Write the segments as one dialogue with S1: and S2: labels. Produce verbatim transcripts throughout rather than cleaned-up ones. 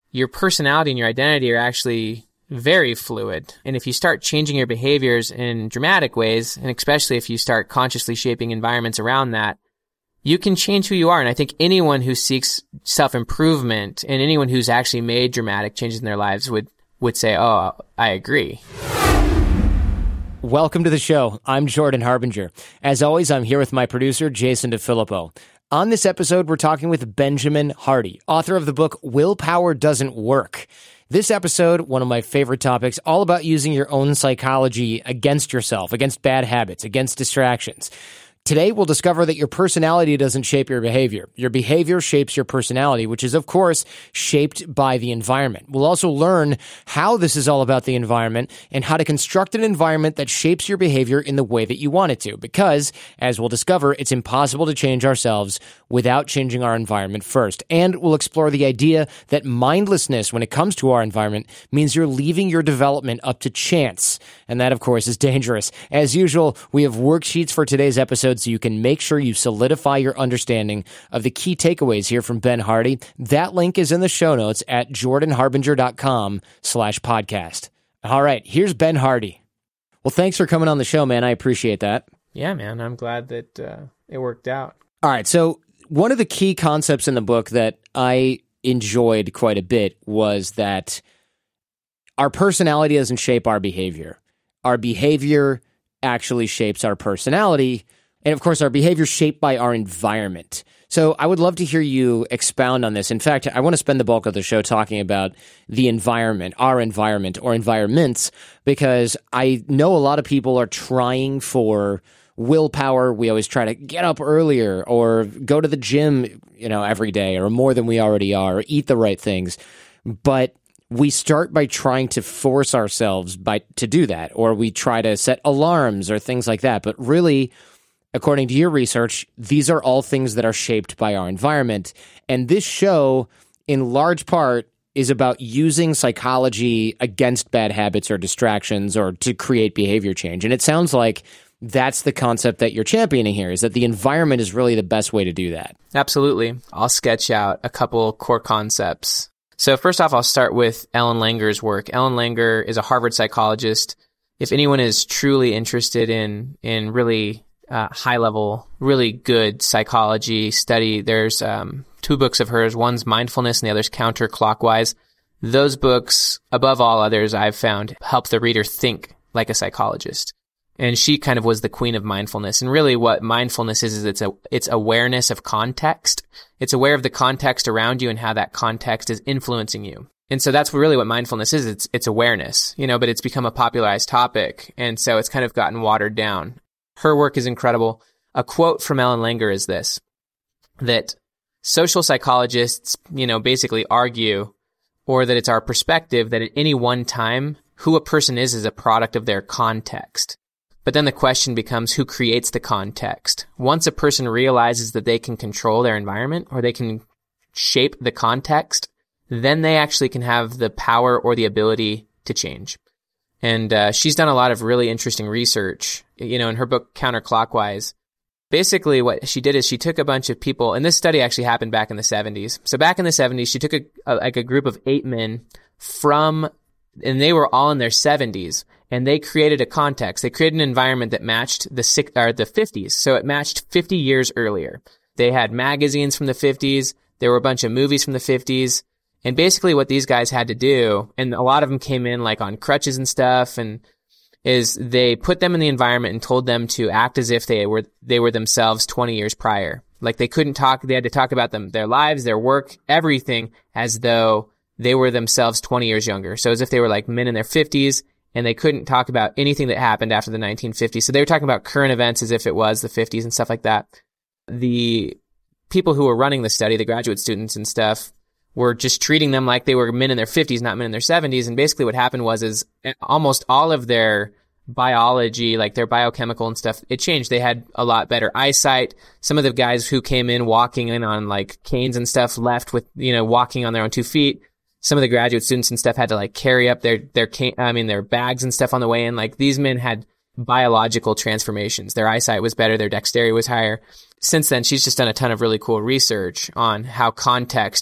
S1: your personality and your identity are actually very fluid. And if you start changing your behaviors in dramatic ways, and especially if you start consciously shaping environments around that, you can change who you are. And I think anyone who seeks self-improvement and anyone who's actually made dramatic changes in their lives would, would say, oh, I agree.
S2: Welcome to the show. I'm Jordan Harbinger. As always, I'm here with my producer, Jason DeFilippo. On this episode, we're talking with Benjamin Hardy, author of the book Willpower Doesn't Work. This episode, one of my favorite topics, all about using your own psychology against yourself, against bad habits, against distractions. Today, we'll discover that your personality doesn't shape your behavior. Your behavior shapes your personality, which is, of course, shaped by the environment. We'll also learn how this is all about the environment and how to construct an environment that shapes your behavior in the way that you want it to. Because, as we'll discover, it's impossible to change ourselves without changing our environment first. And we'll explore the idea that mindlessness when it comes to our environment means you're leaving your development up to chance. And that, of course, is dangerous. As usual, we have worksheets for today's episode so you can make sure you solidify your understanding of the key takeaways here from Ben Hardy. That link is in the show notes at jordanharbinger.com slash podcast. All right, here's Ben Hardy. Well, thanks for coming on the show, man. I appreciate that.
S1: Yeah, man. I'm glad that uh, it worked out.
S2: All right, so one of the key concepts in the book that I enjoyed quite a bit was that our personality doesn't shape our behavior. Our behavior actually shapes our personality. And of course, our behavior is shaped by our environment. So I would love to hear you expound on this. In fact, I want to spend the bulk of the show talking about the environment, our environment or environments, because I know a lot of people are trying for willpower. We always try to get up earlier or go to the gym, you know, every day or more than we already are, or eat the right things. But we start by trying to force ourselves by to do that, or we try to set alarms or things like that. But really, according to your research, these are all things that are shaped by our environment. And this show, in large part, is about using psychology against bad habits or distractions or to create behavior change. And it sounds like that's the concept that you're championing here, is that the environment is really the best way to do that.
S1: Absolutely. I'll sketch out a couple core concepts. So first off, I'll start with Ellen Langer's work. Ellen Langer is a Harvard psychologist. If anyone is truly interested in in really uh, high-level, really good psychology study, there's um, two books of hers. One's Mindfulness and the other's Counterclockwise. Those books, above all others, I've found, help the reader think like a psychologist. And she kind of was the queen of mindfulness. And really what mindfulness is, is it's a, it's awareness of context. It's aware of the context around you and how that context is influencing you. And so that's really what mindfulness is. It's, it's awareness, you know, but it's become a popularized topic. And so it's kind of gotten watered down. Her work is incredible. A quote from Ellen Langer is this, that social psychologists, you know, basically argue, or that it's our perspective that at any one time, who a person is is a product of their context. But then the question becomes, who creates the context? Once a person realizes that they can control their environment or they can shape the context, then they actually can have the power or the ability to change. And uh, she's done a lot of really interesting research. You know, in her book, Counterclockwise, basically what she did is she took a bunch of people, and this study actually happened back in the seventies. So back in the seventies, she took a, a like a group of eight men from, and they were all in their seventies. And they created a context. They created an environment that matched the six, or the fifties. So it matched fifty years earlier. They had magazines from the fifties. There were a bunch of movies from the fifties. And basically what these guys had to do, and a lot of them came in like on crutches and stuff, and is they put them in the environment and told them to act as if they were, they were themselves twenty years prior. Like they couldn't talk, they had to talk about them, their lives, their work, everything as though they were themselves twenty years younger. So as if they were like men in their fifties. And they couldn't talk about anything that happened after the nineteen fifties. So they were talking about current events as if it was the fifties and stuff like that. The people who were running the study, the graduate students and stuff, were just treating them like they were men in their fifties, not men in their seventies. And basically what happened was is almost all of their biology, like their biochemical and stuff, it changed. They had a lot better eyesight. Some of the guys who came in walking in on like canes and stuff left with, you know, walking on their own two feet. Some of the graduate students and stuff had to like carry up their, their, I mean, their bags and stuff on the way in. Like these men had biological transformations. Their eyesight was better. Their dexterity was higher. Since then, she's just done a ton of really cool research on how context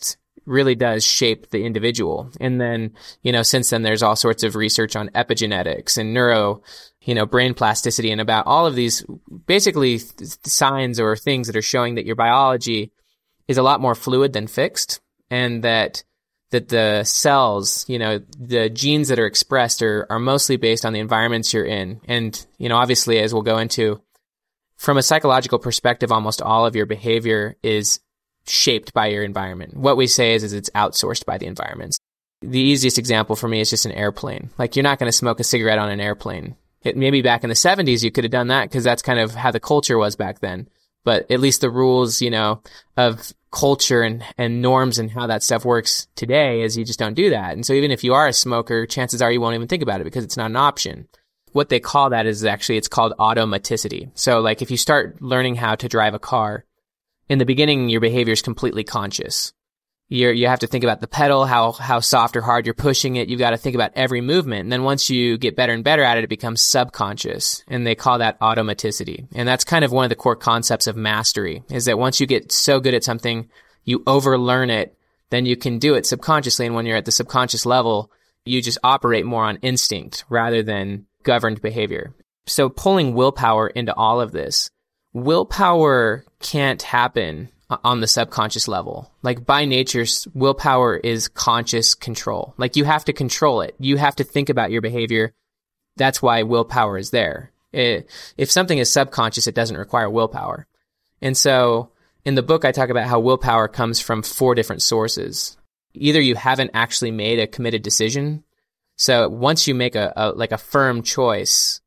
S1: really does shape the individual. And then, you know, since then there's all sorts of research on epigenetics and neuro, you know, brain plasticity and about all of these basically th- signs or things that are showing that your biology is a lot more fluid than fixed, and that that the cells, you know, the genes that are expressed are, are mostly based on the environments you're in. And, you know, obviously, as we'll go into, from a psychological perspective, almost all of your behavior is shaped by your environment. What we say is, is it's outsourced by the environments. The easiest example for me is just an airplane. Like, you're not going to smoke a cigarette on an airplane. It, maybe back in the seventies, you could have done that because that's kind of how the culture was back then. But at least the rules, you know, of culture and, and norms and how that stuff works today is you just don't do that. And so even if you are a smoker, chances are you won't even think about it because it's not an option. What they call that is actually, it's called automaticity. So like if you start learning how to drive a car, in the beginning, your behavior is completely conscious. You're, you have to think about the pedal, how, how soft or hard you're pushing it. You've got to think about every movement. And then once you get better and better at it, it becomes subconscious. And they call that automaticity. And that's kind of one of the core concepts of mastery, is that once you get so good at something, you overlearn it, then you can do it subconsciously. And when you're at the subconscious level, you just operate more on instinct rather than governed behavior. So pulling willpower into all of this, willpower can't happen on the subconscious level. Like by nature, willpower is conscious control. Like you have to control it. You have to think about your behavior. That's why willpower is there. It, if something is subconscious, it doesn't require willpower. And so in the book, I talk about how willpower comes from four different sources. Either you haven't actually made a committed decision. So once you make a, a like a firm choice,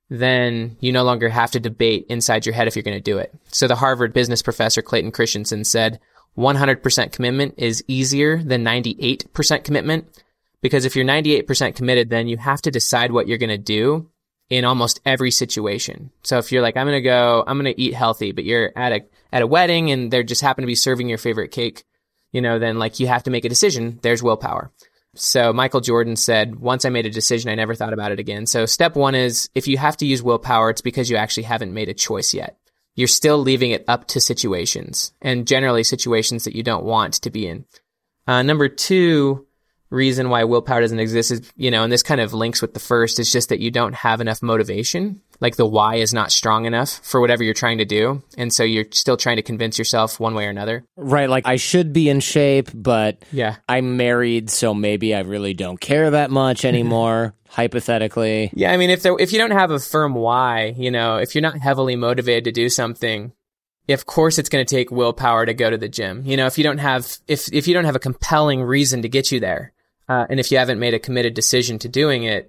S1: then you no longer have to debate inside your head if you're going to do it. So the Harvard business professor Clayton Christensen said one hundred percent commitment is easier than ninety-eight percent commitment, because if you're ninety-eight percent committed, then you have to decide what you're going to do in almost every situation. So if you're like, I'm going to go, I'm going to eat healthy, but you're at a at a wedding and they just happen to be serving your favorite cake, you know, then like you have to make a decision. There's willpower. So Michael Jordan said, once I made a decision, I never thought about it again. So step one is, if you have to use willpower, it's because you actually haven't made a choice yet. You're still leaving it up to situations, and generally situations that you don't want to be in. Uh, number two reason why willpower doesn't exist is, you know, and this kind of links with the first, is just that you don't have enough motivation. Like the why is not strong enough for whatever you're trying to do. And so you're still trying to convince yourself one way or another.
S2: Right. Like I should be in shape, but
S1: yeah,
S2: I'm married, so maybe I really don't care that much anymore, hypothetically.
S1: Yeah. I mean, if there, if you don't have a firm why, you know, if you're not heavily motivated to do something, of course it's going to take willpower to go to the gym. You know, if you don't have, if, if you don't have a compelling reason to get you there, uh, and if you haven't made a committed decision to doing it,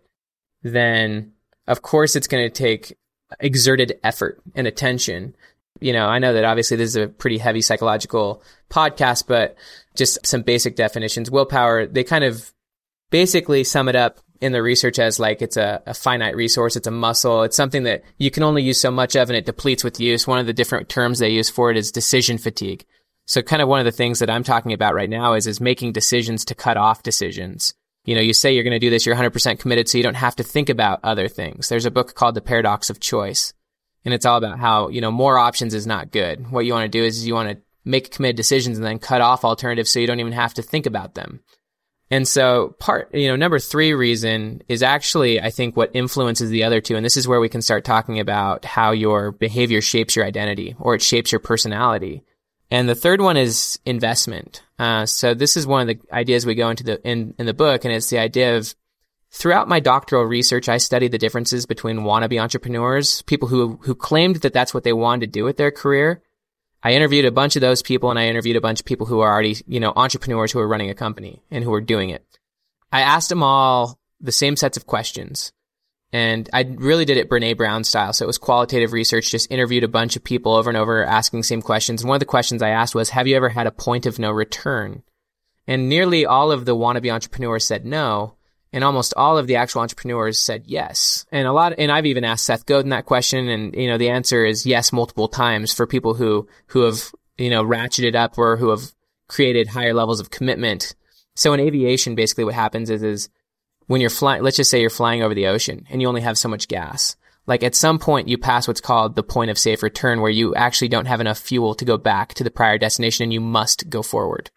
S1: then of course it's going to take exerted effort and attention. You know, I know that obviously this is a pretty heavy psychological podcast, but just some basic definitions. Willpower, they kind of basically sum it up in the research as like it's a, a finite resource. It's a muscle. It's something that you can only use so much of and it depletes with use. One of the different terms they use for it is decision fatigue. So kind of one of the things that I'm talking about right now is, is making decisions to cut off decisions. You know, you say you're going to do this, you're one hundred percent committed, so you don't have to think about other things. There's a book called The Paradox of Choice, and it's all about how, you know, more options is not good. What you want to do is you want to make committed decisions and then cut off alternatives so you don't even have to think about them. And so part, you know, number three reason is actually, I think, what influences the other two. And this is where we can start talking about how your behavior shapes your identity, or it shapes your personality. And the third one is investment. Uh, so this is one of the ideas we go into the in, in the book, and it's the idea of, throughout my doctoral research, I studied the differences between wannabe entrepreneurs, people who who claimed that that's what they wanted to do with their career. I interviewed a bunch of those people, and I interviewed a bunch of people who are already, you know, entrepreneurs who are running a company and who are doing it. I asked them all the same sets of questions. And I really did it Brene Brown style. So it was qualitative research, just interviewed a bunch of people over and over, asking the same questions. And one of the questions I asked was, have you ever had a point of no return? And nearly all of the wannabe entrepreneurs said no. And almost all of the actual entrepreneurs said yes. And a lot, and I've even asked Seth Godin that question. And, you know, the answer is yes multiple times for people who, who have, you know, ratcheted up or who have created higher levels of commitment. So in aviation, basically what happens is, is, when you're flying, let's just say you're flying over the ocean and you only have so much gas. Like at some point you pass what's called the point of safe return, where you actually don't have enough fuel to go back to the prior destination and you must go forward.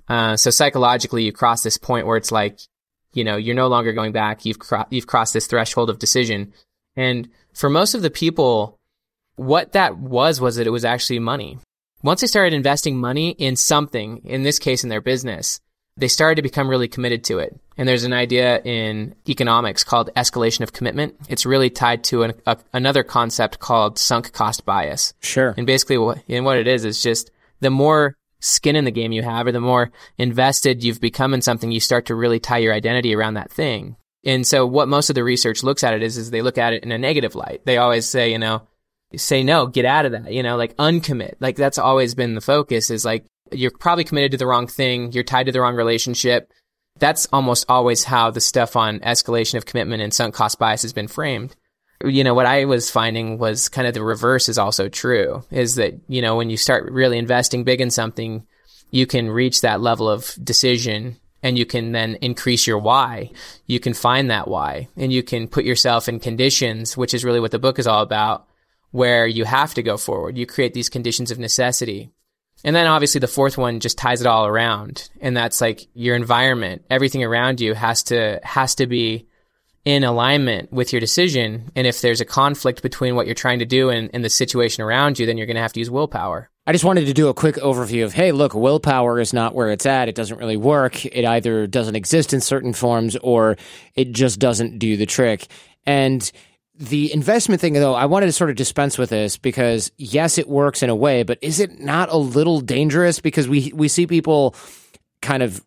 S1: Uh, so psychologically, you cross this point where it's like, you know, you're no longer going back. You've cro- you've crossed this threshold of decision. And for most of the people, what that was, was that it was actually money. Once they started investing money in something, in this case, in their business, they started to become really committed to it. And there's an idea in economics called escalation of commitment. It's really tied to an, a, another concept called sunk cost bias.
S2: Sure.
S1: And basically what, and what it is, is just the more skin in the game you have, or the more invested you've become in something, you start to really tie your identity around that thing. And so what most of the research looks at it is, is they look at it in a negative light. They always say, you know, say no, get out of that, you know, like uncommit. Like that's always been the focus, is like, you're probably committed to the wrong thing. You're tied to the wrong relationship. That's almost always how the stuff on escalation of commitment and sunk cost bias has been framed. You know, what I was finding was kind of the reverse is also true, is that, you know, when you start really investing big in something, you can reach that level of decision, and you can then increase your why. You can find that why, and you can put yourself in conditions, which is really what the book is all about, where you have to go forward. You create these conditions of necessity. And then obviously the fourth one just ties it all around. And that's like your environment. Everything around you has to, has to be in alignment with your decision. And if there's a conflict between what you're trying to do and, and the situation around you, then you're going to have to use willpower.
S2: I just wanted to do a quick overview of, hey, look, willpower is not where it's at. It doesn't really work. It either doesn't exist in certain forms, or it just doesn't do the trick. And the investment thing, though, I wanted to sort of dispense with this because, yes, it works in a way, but is it not a little dangerous? Because we we see people kind of,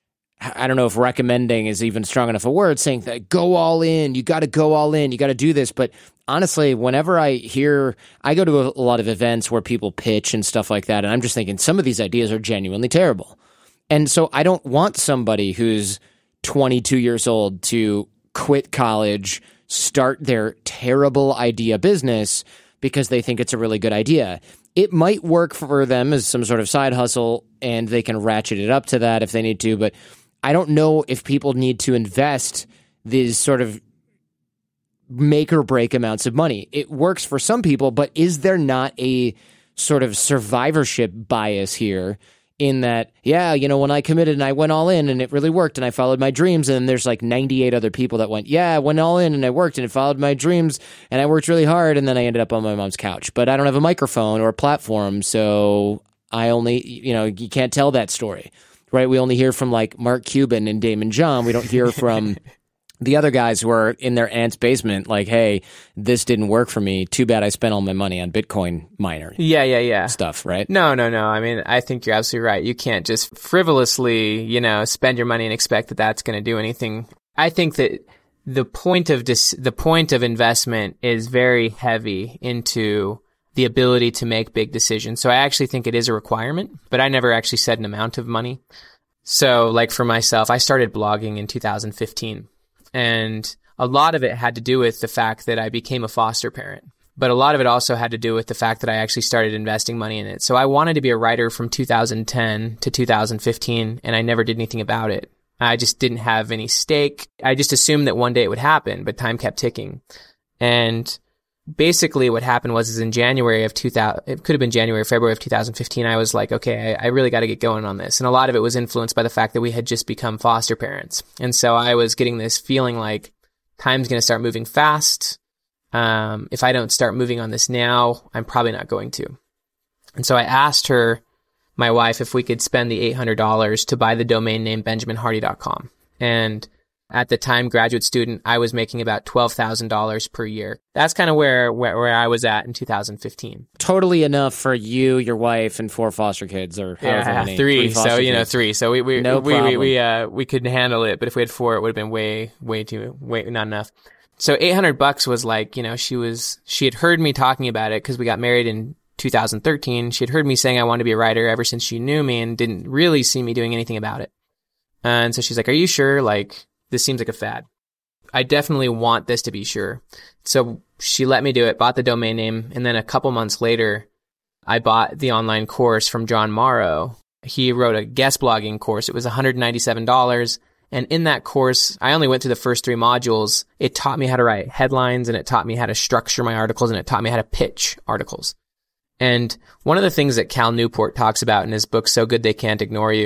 S2: I don't know if recommending is even strong enough a word, saying that go all in, you got to go all in, you got to do this. But honestly, whenever I hear, I go to a, a lot of events where people pitch and stuff like that, and I'm just thinking some of these ideas are genuinely terrible. And so I don't want somebody who's twenty-two years old to quit college, start their terrible idea business because they think it's a really good idea. It might work for them as some sort of side hustle, and they can ratchet it up to that if they need to, but I don't know if people need to invest these sort of make or break amounts of money. It works for some people, but is there not a sort of survivorship bias here in that, yeah, you know, when I committed and I went all in and it really worked and I followed my dreams, and there's like ninety-eight other people that went, yeah, I went all in and I worked and it followed my dreams and I worked really hard, and then I ended up on my mom's couch. But I don't have a microphone or a platform, so I only, you know, you can't tell that story, right? We only hear from like Mark Cuban and Damon John. We don't hear from the other guys who are in their aunt's basement like, hey, this didn't work for me. Too bad I spent all my money on Bitcoin miner.
S1: Yeah, yeah, yeah.
S2: Stuff, right?
S1: No, no, no. I mean, I think you're absolutely right. You can't just frivolously, you know, spend your money and expect that that's going to do anything. I think that the point of dis- the point of investment is very heavy into the ability to make big decisions. So I actually think it is a requirement, but I never actually set an amount of money. So like for myself, I started blogging in two thousand fifteen. And a lot of it had to do with the fact that I became a foster parent. But a lot of it also had to do with the fact that I actually started investing money in it. So I wanted to be a writer from two thousand ten to two thousand fifteen, and I never did anything about it. I just didn't have any stake. I just assumed that one day it would happen, but time kept ticking. And basically what happened was is in January of two thousand, it could have been January, February of two thousand fifteen, I was like, okay, I, I really got to get going on this. And a lot of it was influenced by the fact that we had just become foster parents. And so I was getting this feeling like time's going to start moving fast. Um, if I don't start moving on this now, I'm probably not going to. And so I asked her, my wife, if we could spend the eight hundred dollars to buy the domain name benjamin hardy dot com. And at the time, graduate student, I was making about twelve thousand dollars per year. That's kind of where, where where I was at in two thousand fifteen.
S2: Totally enough for you, your wife, and four foster kids, or however
S1: yeah,
S2: many.
S1: Three.
S2: three
S1: so you
S2: kids.
S1: know, three. So we we
S2: no
S1: we
S2: problem.
S1: we we, uh, we could handle it. But if we had four, it would have been way way too way not enough. So eight hundred bucks was like, you know, she was she had heard me talking about it because we got married in two thousand thirteen. She had heard me saying I wanted to be a writer ever since she knew me and didn't really see me doing anything about it. And so she's like, "Are you sure? Like, this seems like a fad. I definitely want this to be sure." So she let me do it, bought the domain name, and then a couple months later, I bought the online course from John Morrow. He wrote a guest blogging course. It was one hundred ninety-seven dollars. And in that course, I only went through the first three modules. It taught me how to write headlines, and it taught me how to structure my articles, and it taught me how to pitch articles. And one of the things that Cal Newport talks about in his book, So Good They Can't Ignore You,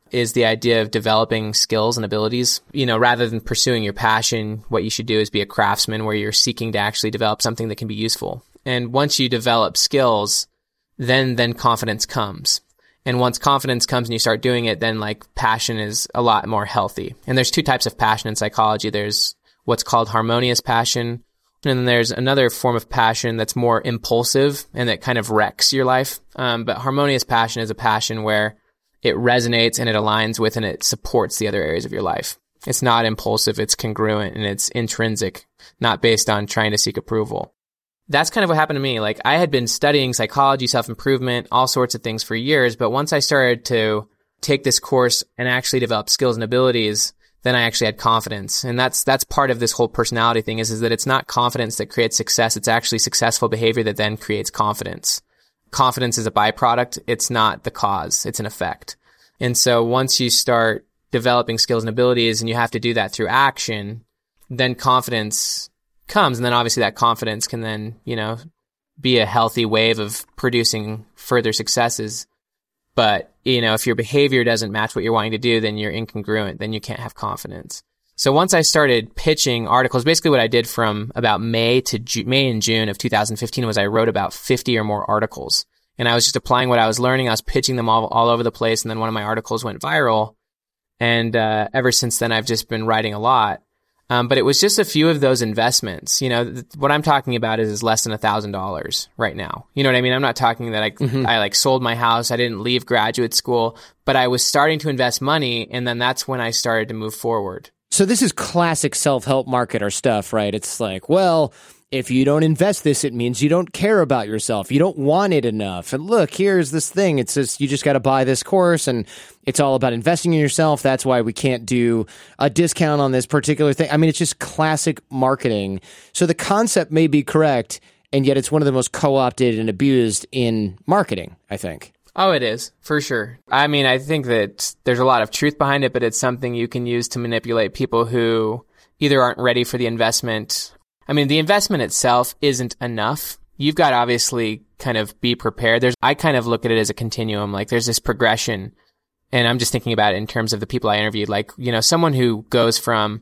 S1: is the idea of developing skills and abilities. You know, rather than pursuing your passion, what you should do is be a craftsman where you're seeking to actually develop something that can be useful. And once you develop skills, then then confidence comes. And once confidence comes and you start doing it, then like passion is a lot more healthy. And there's two types of passion in psychology. There's what's called harmonious passion. And then there's another form of passion that's more impulsive and that kind of wrecks your life. Um, but harmonious passion is a passion where it resonates and it aligns with and it supports the other areas of your life. It's not impulsive, it's congruent and it's intrinsic, not based on trying to seek approval. That's kind of what happened to me. Like I had been studying psychology, self-improvement, all sorts of things for years. But once I started to take this course and actually develop skills and abilities, then I actually had confidence. And that's, that's part of this whole personality thing is, is that it's not confidence that creates success. It's actually successful behavior that then creates confidence. Confidence is a byproduct. It's not the cause. It's an effect. And so once you start developing skills and abilities and you have to do that through action, then confidence comes. And then obviously that confidence can then, you know, be a healthy wave of producing further successes. But, you know, if your behavior doesn't match what you're wanting to do, then you're incongruent. Then you can't have confidence. So once I started pitching articles, basically what I did from about May to Ju- May and June of two thousand fifteen was I wrote about fifty or more articles. And I was just applying what I was learning. I was pitching them all, all over the place. And then one of my articles went viral. And uh, ever since then, I've just been writing a lot. Um, but it was just a few of those investments. You know, th- what I'm talking about is, is less than a thousand dollars right now. You know what I mean? I'm not talking that I, mm-hmm. I like sold my house. I didn't leave graduate school, but I was starting to invest money. And then that's when I started to move forward.
S2: So this is classic self-help marketer stuff, right? It's like, well, if you don't invest this, it means you don't care about yourself. You don't want it enough. And look, here's this thing. It says you just got to buy this course and it's all about investing in yourself. That's why we can't do a discount on this particular thing. I mean, it's just classic marketing. So the concept may be correct, and yet it's one of the most co-opted and abused in marketing, I think.
S1: Oh, it is, for sure. I mean, I think that there's a lot of truth behind it, but it's something you can use to manipulate people who either aren't ready for the investment. I mean, the investment itself isn't enough. You've got to obviously kind of be prepared. There's, I kind of look at it as a continuum. Like there's this progression, and I'm just thinking about it in terms of the people I interviewed. Like, you know, someone who goes from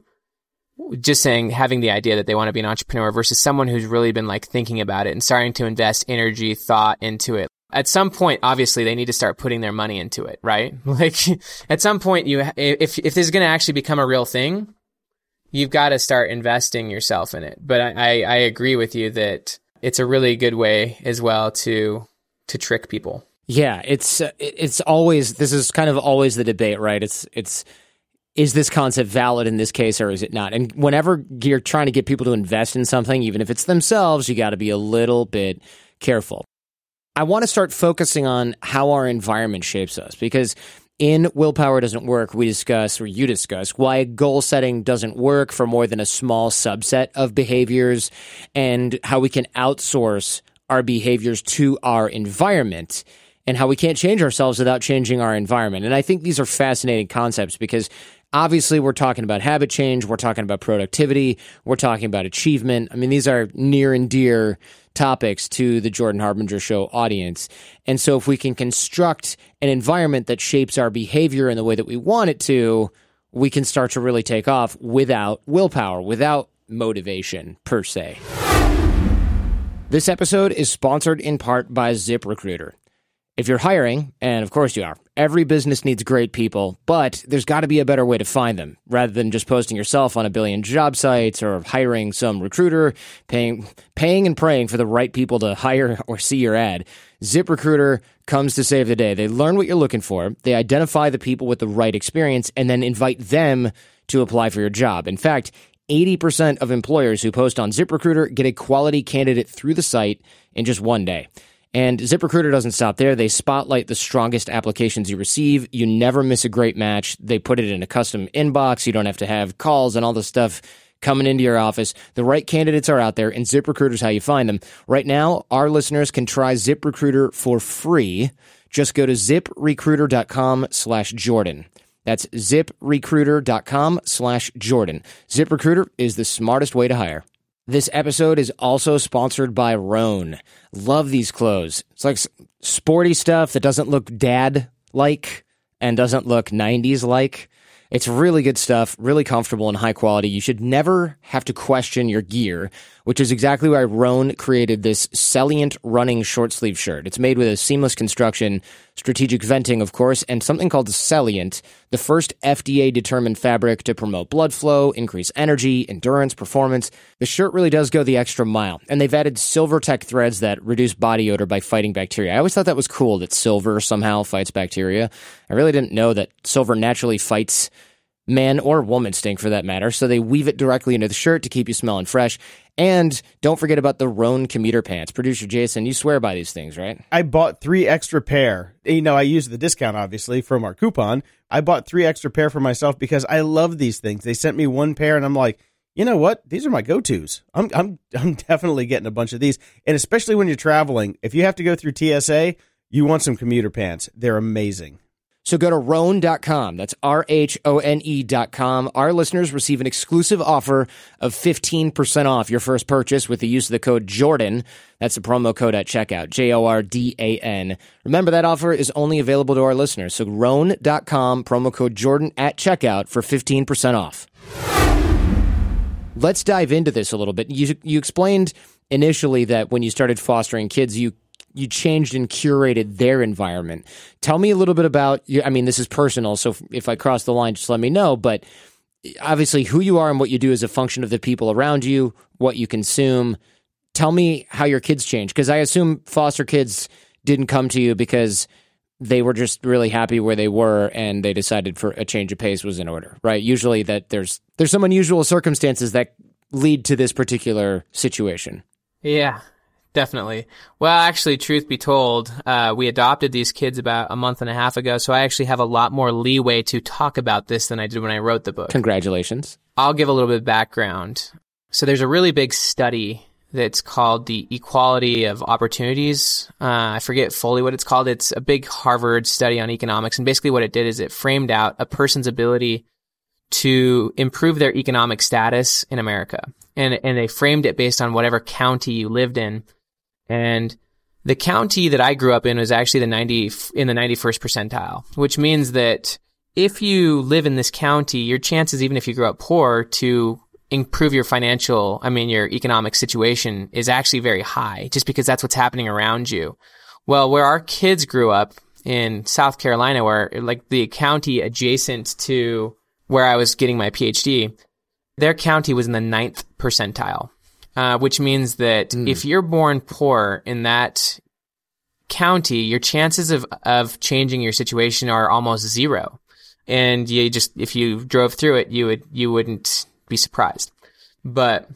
S1: just saying, having the idea that they want to be an entrepreneur versus someone who's really been like thinking about it and starting to invest energy, thought into it. At some point, obviously, they need to start putting their money into it, right? Like at some point, you, if, if this is going to actually become a real thing, you've got to start investing yourself in it. But I, I, I agree with you that it's a really good way as well to to trick people.
S2: Yeah, it's uh, it's always, this is kind of always the debate, right? It's it's is this concept valid in this case or is it not? And whenever you're trying to get people to invest in something, even if it's themselves, you got to be a little bit careful. I want to start focusing on how our environment shapes us, because in Willpower Doesn't Work, we discuss, or you discuss, why goal setting doesn't work for more than a small subset of behaviors and how we can outsource our behaviors to our environment and how we can't change ourselves without changing our environment. And I think these are fascinating concepts because obviously we're talking about habit change, we're talking about productivity, we're talking about achievement. I mean, these are near and dear topics to the Jordan Harbinger Show audience. And so if we can construct an environment that shapes our behavior in the way that we want it to, we can start to really take off without willpower, without motivation per se. This episode is sponsored in part by ZipRecruiter. If you're hiring, and of course you are, every business needs great people, but there's got to be a better way to find them, rather than just posting yourself on a billion job sites or hiring some recruiter, paying paying and praying for the right people to hire or see your ad. ZipRecruiter comes to save the day. They learn what you're looking for, they identify the people with the right experience, and then invite them to apply for your job. In fact, eighty percent of employers who post on ZipRecruiter get a quality candidate through the site in just one day. And ZipRecruiter doesn't stop there. They spotlight the strongest applications you receive. You never miss a great match. They put it in a custom inbox. You don't have to have calls and all this stuff coming into your office. The right candidates are out there, and ZipRecruiter is how you find them. Right now, our listeners can try ZipRecruiter for free. Just go to ZipRecruiter.com slash Jordan. That's ZipRecruiter.com slash Jordan. ZipRecruiter is the smartest way to hire. This episode is also sponsored by Rhone. Love these clothes. It's like sporty stuff that doesn't look dad-like and doesn't look nineties-like. It's really good stuff, really comfortable and high quality. You should never have to question your gear, which is exactly why Rhone created this Celliant running short sleeve shirt. It's made with a seamless construction, strategic venting, of course, and something called Celliant, the first F D A-determined fabric to promote blood flow, increase energy, endurance, performance. The shirt really does go the extra mile, and they've added Silvertech threads that reduce body odor by fighting bacteria. I always thought that was cool, that silver somehow fights bacteria. I really didn't know that silver naturally fights man or woman stink for that matter, so they weave it directly into the shirt to keep you smelling fresh. And don't forget about the Rhone commuter pants. Producer Jason, you swear by these things, right?
S3: I bought three extra pair. You know, I used the discount, obviously, from our coupon. I bought three extra pair for myself because I love these things. They sent me one pair, and I'm like, you know what? These are my go-tos. I'm I'm I'm definitely getting a bunch of these. And especially when you're traveling, if you have to go through T S A, you want some commuter pants. They're amazing.
S2: So go to Rhone dot com. That's R H O N E dot com. Our listeners receive an exclusive offer of fifteen percent off your first purchase with the use of the code Jordan. That's the promo code at checkout, J O R D A N. Remember, that offer is only available to our listeners. So Rhone dot com, promo code Jordan at checkout for fifteen percent off. Let's dive into this a little bit. You, you explained initially that when you started fostering kids, you you changed and curated their environment. Tell me a little bit about, I mean, this is personal, so if I cross the line, just let me know, but obviously who you are and what you do is a function of the people around you, what you consume. Tell me how your kids changed, because I assume foster kids didn't come to you because they were just really happy where they were and they decided for a change of pace was in order, right? Usually that there's there's some unusual circumstances that lead to this particular situation.
S1: Yeah. Definitely. Well, actually, truth be told, uh, we adopted these kids about a month and a half ago, so I actually have a lot more leeway to talk about this than I did when I wrote the book.
S2: Congratulations.
S1: I'll give a little bit of background. So there's a really big study that's called the Equality of Opportunities. Uh, I forget fully what it's called. It's a big Harvard study on economics, and basically what it did is it framed out a person's ability to improve their economic status in America. And, and they framed it based on whatever county you lived in. And the county that I grew up in was actually the ninety in the ninety-first percentile, which means that if you live in this county, your chances, even if you grew up poor, to improve your financial, I mean, your economic situation is actually very high, just because that's what's happening around you. Well, where our kids grew up in South Carolina, where like the county adjacent to where I was getting my PhD, their county was in the ninth percentile. Uh, which means that mm. if you're born poor in that county, your chances of, of changing your situation are almost zero. And you just, if you drove through it, you would, you wouldn't be surprised. But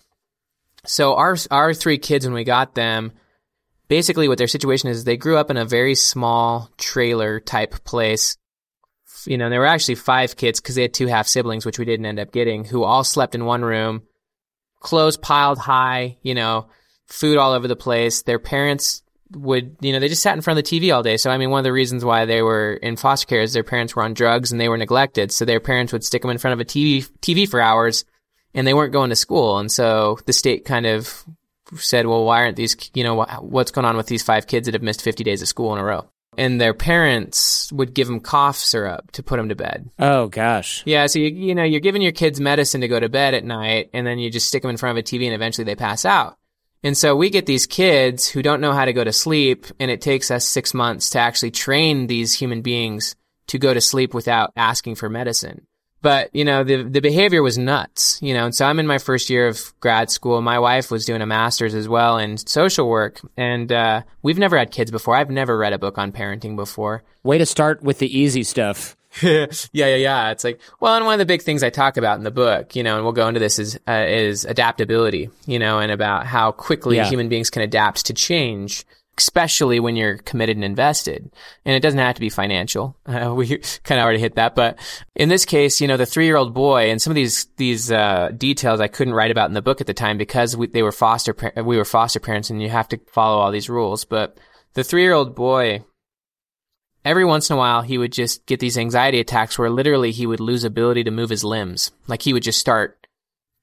S1: so our, our three kids, when we got them, basically what their situation is, they grew up in a very small trailer type place. You know, there were actually five kids because they had two half siblings, which we didn't end up getting, who all slept in one room. Clothes piled high, you know, food all over the place. Their parents would, you know, they just sat in front of the T V all day. So, I mean, one of the reasons why they were in foster care is their parents were on drugs and they were neglected. So their parents would stick them in front of a T V, T V for hours and they weren't going to school. And so the state kind of said, well, why aren't these, you know, what's going on with these five kids that have missed fifty days of school in a row? And their parents would give them cough syrup to put them to bed.
S2: Oh, gosh.
S1: Yeah, so, you, you know, you're giving your kids medicine to go to bed at night, and then you just stick them in front of a T V, and eventually they pass out. And so we get these kids who don't know how to go to sleep, and it takes us six months to actually train these human beings to go to sleep without asking for medicine. But, you know, the the behavior was nuts, you know, and so I'm in my first year of grad school. My wife was doing a master's as well in social work, and uh we've never had kids before. I've never read a book on parenting before.
S2: Way to start with the easy stuff.
S1: yeah, yeah, yeah. It's like, well, and one of the big things I talk about in the book, you know, and we'll go into this, is uh, is adaptability, you know, and about how quickly yeah. human beings can adapt to change, especially when you're committed and invested. And it doesn't have to be financial. Uh, we kind of already hit that. But in this case, you know, the three-year-old boy, and some of these these uh details I couldn't write about in the book at the time because we, they were foster we were foster parents, and you have to follow all these rules. But the three-year-old boy, every once in a while, he would just get these anxiety attacks where literally he would lose ability to move his limbs. Like he would just start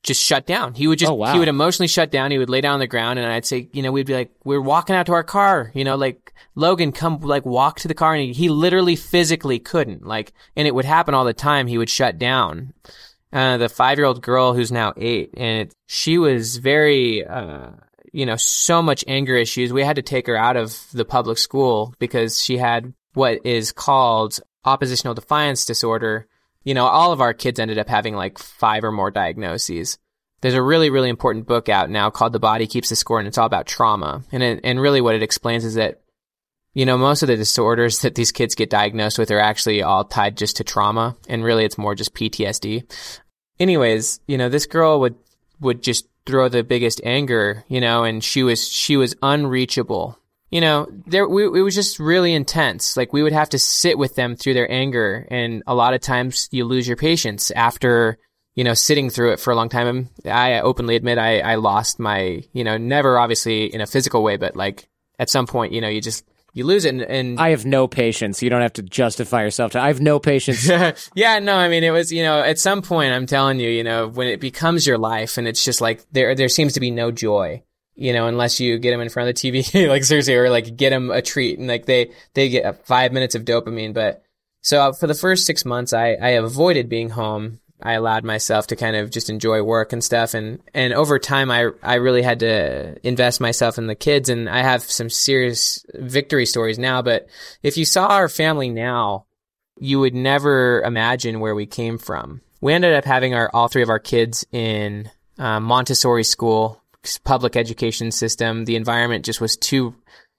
S1: just shut down. He would just,
S2: Oh, wow.
S1: he would emotionally shut down. He would lay down on the ground, and I'd say, you know, we'd be like, we're walking out to our car, you know, like, Logan, come, like, walk to the car. And he, he literally physically couldn't, like, and it would happen all the time. He would shut down. Uh, the five-year-old girl who's now eight, and it, she was very, uh, you know, so much anger issues. We had to take her out of the public school because she had what is called oppositional defiance disorder. You know, all of our kids ended up having like five or more diagnoses. There's a really, really important book out now called The Body Keeps the Score, and it's all about trauma. And it, and really what it explains is that, you know, most of the disorders that these kids get diagnosed with are actually all tied just to trauma. And really it's more just P T S D. Anyways, you know, this girl would, would just throw the biggest anger, you know, and she was, she was unreachable. You know, there, we, it was just really intense. Like, we would have to sit with them through their anger. And a lot of times you lose your patience after, you know, sitting through it for a long time. I openly admit I, I lost my, you know, never obviously in a physical way, but like at some point, you know, you just, you lose it. And, and
S2: I have no patience. You don't have to justify yourself. To, I have no patience.
S1: Yeah, no, I mean, it was, you know, at some point, I'm telling you, you know, when it becomes your life and it's just like, there, there seems to be no joy. You know, unless you get them in front of the T V, like seriously, or like get them a treat, and like they, they get five minutes of dopamine. But so for the first six months, I, I avoided being home. I allowed myself to kind of just enjoy work and stuff. And, and over time, I, I really had to invest myself in the kids, and I have some serious victory stories now. But if you saw our family now, you would never imagine where we came from. We ended up having our, all three of our kids in uh, Montessori school, public education system. The environment just was too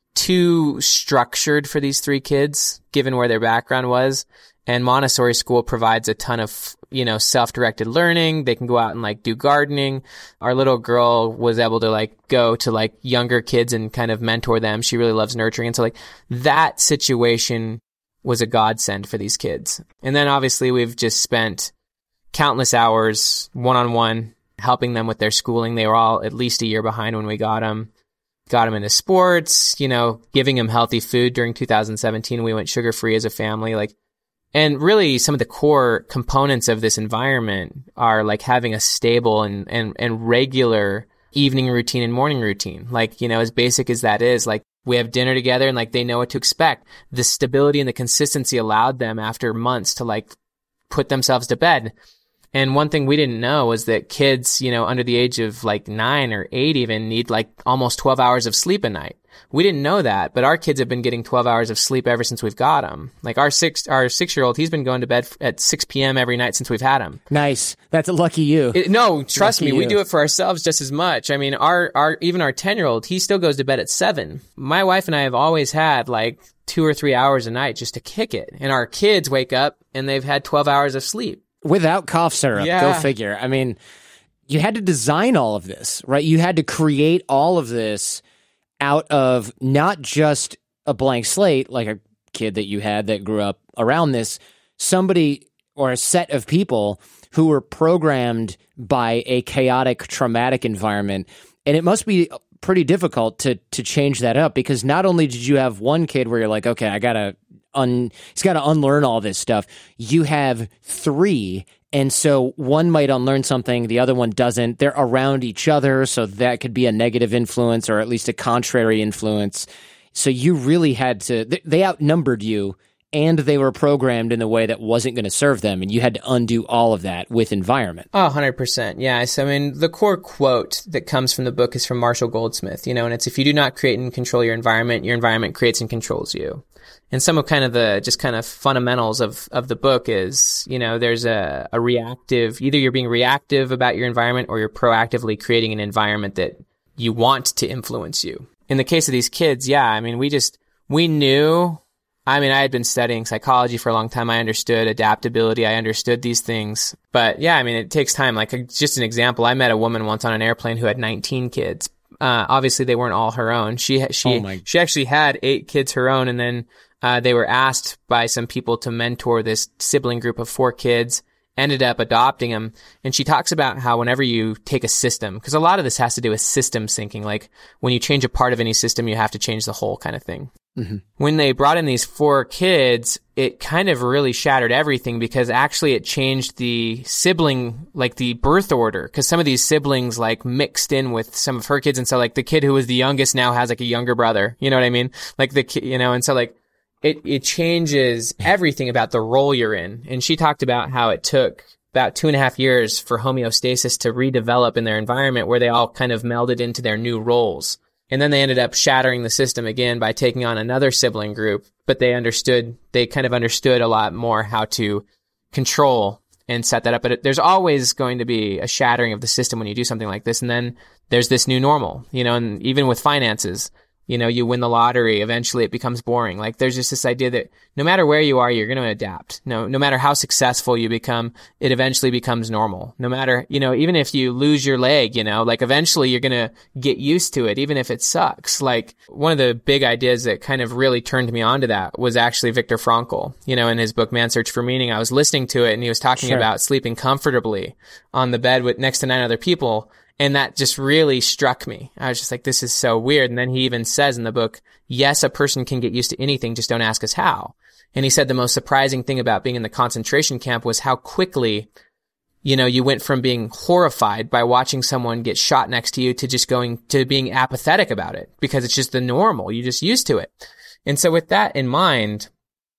S1: too structured for these three kids, given where their background was. And Montessori school provides a ton of, you know, self-directed learning. They can go out and like do gardening. Our little girl was able to like go to like younger kids and kind of mentor them. She really loves nurturing. And so like that situation was a godsend for these kids. And then obviously we've just spent countless hours one-on-one helping them with their schooling. They were all at least a year behind when we got them. Got them into sports, you know, giving them healthy food. During two thousand seventeen, we went sugar-free as a family. Like, and really some of the core components of this environment are like having a stable and, and, and regular evening routine and morning routine. Like, you know, as basic as that is, like we have dinner together and like they know what to expect. The stability and the consistency allowed them after months to like put themselves to bed. And one thing we didn't know was that kids, you know, under the age of like nine or eight even need like almost twelve hours of sleep a night. We didn't know that, but our kids have been getting twelve hours of sleep ever since we've got them. Like our six, our six-year-old, he's been going to bed at six p.m. every night since we've had him.
S2: Nice. That's a lucky you.
S1: It, no, trust
S2: Lucky
S1: me, we
S2: you.
S1: do it for ourselves just as much. I mean, our, our, even our ten-year-old, he still goes to bed at seven. My wife and I have always had like two or three hours a night just to kick it. And our kids wake up and they've had twelve hours of sleep.
S2: Without cough syrup.
S1: Yeah.
S2: Go figure. I mean, you had to design all of this, right? You had to create all of this out of not just a blank slate, like a kid that you had that grew up around this, somebody or a set of people who were programmed by a chaotic, traumatic environment. And it must be pretty difficult to to change that up, because not only did you have one kid where you're like, okay, I gotta un he's gotta unlearn all this stuff. You have three, and so one might unlearn something, the other one doesn't. They're around each other, so that could be a negative influence or at least a contrary influence. So you really had to, they outnumbered you, and they were programmed in a way that wasn't going to serve them, and you had to undo all of that with environment.
S1: Oh, one hundred percent. Yeah. So, I mean, the core quote that comes from the book is from Marshall Goldsmith, you know, and it's, if you do not create and control your environment, your environment creates and controls you. And some of kind of the, just kind of fundamentals of, of the book is, you know, there's a, a reactive, either you're being reactive about your environment or you're proactively creating an environment that you want to influence you. In the case of these kids, yeah, I mean, we just, we knew, I mean, I had been studying psychology for a long time. I understood adaptability. I understood these things. But yeah, I mean, it takes time. Like, just an example, I met a woman once on an airplane who had nineteen kids. Uh, obviously they weren't all her own. She, she,
S2: Oh my-
S1: she actually had eight kids her own. And then, uh, they were asked by some people to mentor this sibling group of four kids. ended up adopting him. And she talks about how whenever you take a system, because a lot of this has to do with systems thinking, like when you change a part of any system, you have to change the whole kind of thing. Mm-hmm. When they brought in these four kids, it kind of really shattered everything because actually it changed the sibling, like the birth order, because some of these siblings like mixed in with some of her kids. And so like the kid who was the youngest now has like a younger brother. You know what I mean? Like the kid, you know, and so like it, it changes everything about the role you're in. And she talked about how it took about two and a half years for homeostasis to redevelop in their environment where they all kind of melded into their new roles. And then they ended up shattering the system again by taking on another sibling group, but they understood, they kind of understood a lot more how to control and set that up. But it, there's always going to be a shattering of the system when you do something like this. And then there's this new normal, you know, and even with finances, you know, you win the lottery, eventually it becomes boring. Like there's just this idea that no matter where you are, you're going to adapt. No, no matter how successful you become, it eventually becomes normal. No matter, you know, even if you lose your leg, you know, like eventually you're going to get used to it, even if it sucks. Like one of the big ideas that kind of really turned me onto that was actually Viktor Frankl, you know, in his book, Man's Search for Meaning. I was listening to it and he was talking
S2: Sure.
S1: about sleeping comfortably on the bed with next to nine other people. And that just really struck me. I was just like, this is so weird. And then he even says in the book, yes, a person can get used to anything, just don't ask us how. And he said the most surprising thing about being in the concentration camp was how quickly, you know, you went from being horrified by watching someone get shot next to you to just going to being apathetic about it because it's just the normal. You're just used to it. And so with that in mind,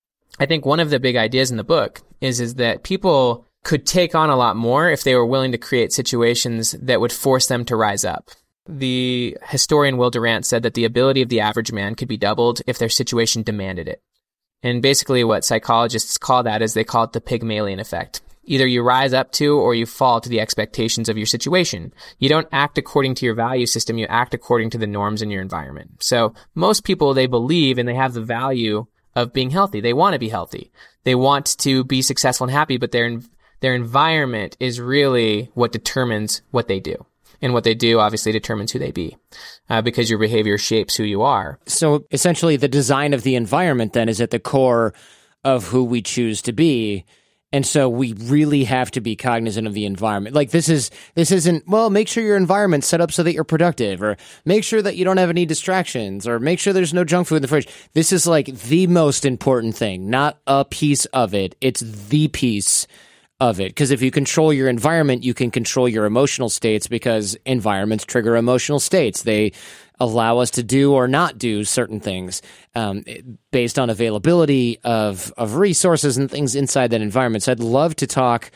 S1: I think one of the big ideas in the book is, is that people could take on a lot more if they were willing to create situations that would force them to rise up. The historian Will Durant said that the ability of the average man could be doubled if their situation demanded it. And basically what psychologists call that is they call it the Pygmalion effect. Either you rise up to or you fall to the expectations of your situation. You don't act according to your value system, you act according to the norms in your environment. So most people, they believe and they have the value of being healthy. They want to be healthy. They want to be successful and happy, but they're Their environment is really what determines what they do. And what they do obviously determines who they be, uh, because your behavior shapes who you are.
S2: So essentially the design of the environment then is at the core of who we choose to be. And so we really have to be cognizant of the environment. Like this is, this isn't, well, make sure your environment's set up so that you're productive, or make sure that you don't have any distractions, or make sure there's no junk food in the fridge. This is like the most important thing, not a piece of it. It's the piece of it. Because if you control your environment, you can control your emotional states, because environments trigger emotional states. They allow us to do or not do certain things um, based on availability of, of resources and things inside that environment. So I'd love to talk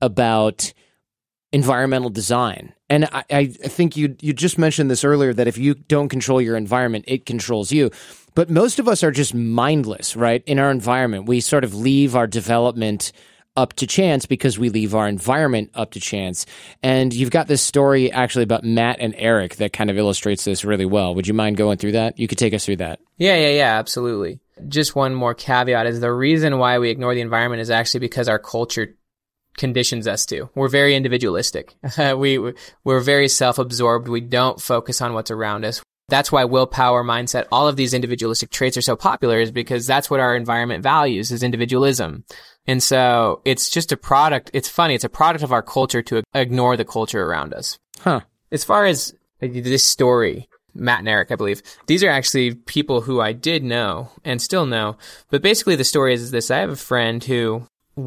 S2: about environmental design. And I, I think you you just mentioned this earlier, that if you don't control your environment, it controls you. But most of us are just mindless, right? In our environment, we sort of leave our development up to chance because we leave our environment up to chance. And you've got this story actually about Matt and Eric that kind of illustrates this really well. Would you mind going through that? You could take us through that. Yeah,
S1: yeah, yeah, absolutely. Just one more caveat is the reason why we ignore the environment is actually because our culture conditions us to. We're very individualistic. we, we're very self-absorbed. We don't focus on what's around us. That's why willpower, mindset, all of these individualistic traits are so popular, is because that's what our environment values, is individualism. And so it's just a product. It's funny. It's a product of our culture to ignore the culture around us.
S2: Huh.
S1: As far as this story, Matt and Eric, I believe, these are actually people who I did know and still know. But basically the story is this. I have a friend who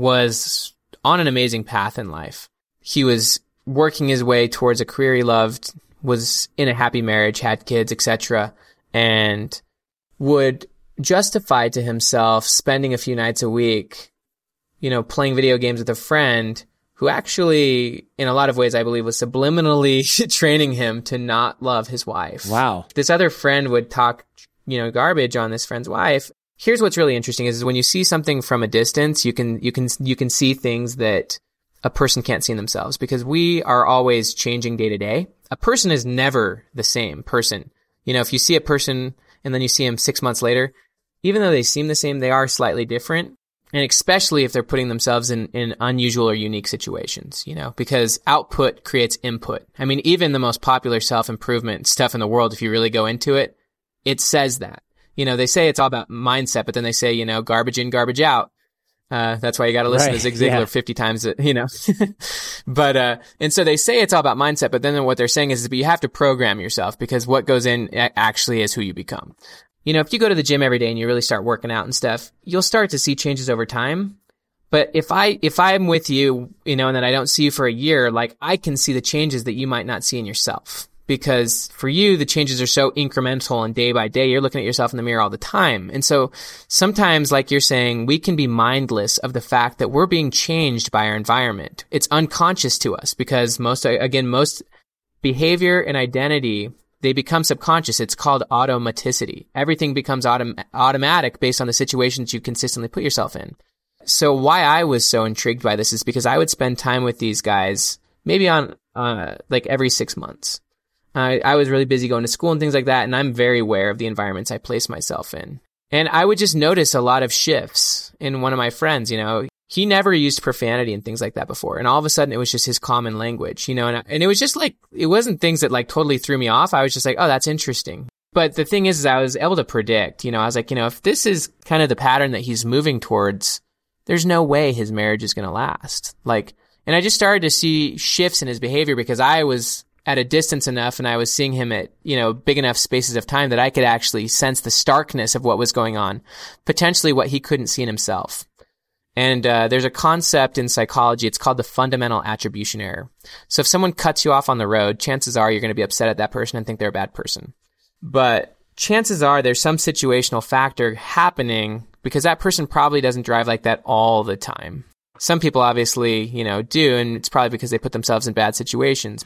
S1: was on an amazing path in life. He was working his way towards a career he loved, was in a happy marriage, had kids, et cetera, and would justify to himself spending a few nights a week, you know, playing video games with a friend who actually, in a lot of ways, I believe, was subliminally training him to not love his wife.
S2: Wow.
S1: This other friend would talk, you know, garbage on this friend's wife. Here's what's really interesting is when you see something from a distance, you can, you can, you can see things that a person can't see in themselves, because we are always changing day to day. A person is never the same person. You know, if you see a person and then you see him six months later, even though they seem the same, they are slightly different. And especially if they're putting themselves in, in unusual or unique situations, you know, because output creates input. I mean, even the most popular self-improvement stuff in the world, if you really go into it, it says that. You know, they say it's all about mindset, but then they say, you know, garbage in, garbage out. Uh, that's why you got to listen
S2: Right,
S1: to Zig Ziglar
S2: yeah.
S1: fifty times, you know. But, uh, and so they say it's all about mindset, but then what they're saying is, but you have to program yourself because what goes in actually is who you become. You know, if you go to the gym every day and you really start working out and stuff, you'll start to see changes over time. But if I, if I'm with you, you know, and then I don't see you for a year, like I can see the changes that you might not see in yourself. Because for you, the changes are so incremental and day by day, you're looking at yourself in the mirror all the time. And so sometimes, like you're saying, we can be mindless of the fact that we're being changed by our environment. It's unconscious to us because most, again, most behavior and identity, they become subconscious. It's called automaticity. Everything becomes autom- automatic based on the situations you consistently put yourself in. So why I was so intrigued by this is because I would spend time with these guys maybe on, uh, like every six months. I, I was really busy going to school and things like that, and I'm very aware of the environments I place myself in. And I would just notice a lot of shifts in one of my friends, you know. He never used profanity and things like that before, and all of a sudden it was just his common language, you know. And, and it was just like, it wasn't things that like totally threw me off. I was just like, oh, that's interesting. But the thing is, is I was able to predict, you know, I was like, you know, if this is kind of the pattern that he's moving towards, there's no way his marriage is going to last. Like, and I just started to see shifts in his behavior because I was at a distance enough and I was seeing him at, you know, big enough spaces of time that I could actually sense the starkness of what was going on, potentially what he couldn't see in himself. And uh, there's a concept in psychology, it's called the fundamental attribution error. So if someone cuts you off on the road, chances are you're going to be upset at that person and think they're a bad person. But chances are there's some situational factor happening because that person probably doesn't drive like that all the time. Some people obviously, you know, do, and it's probably because they put themselves in bad situations.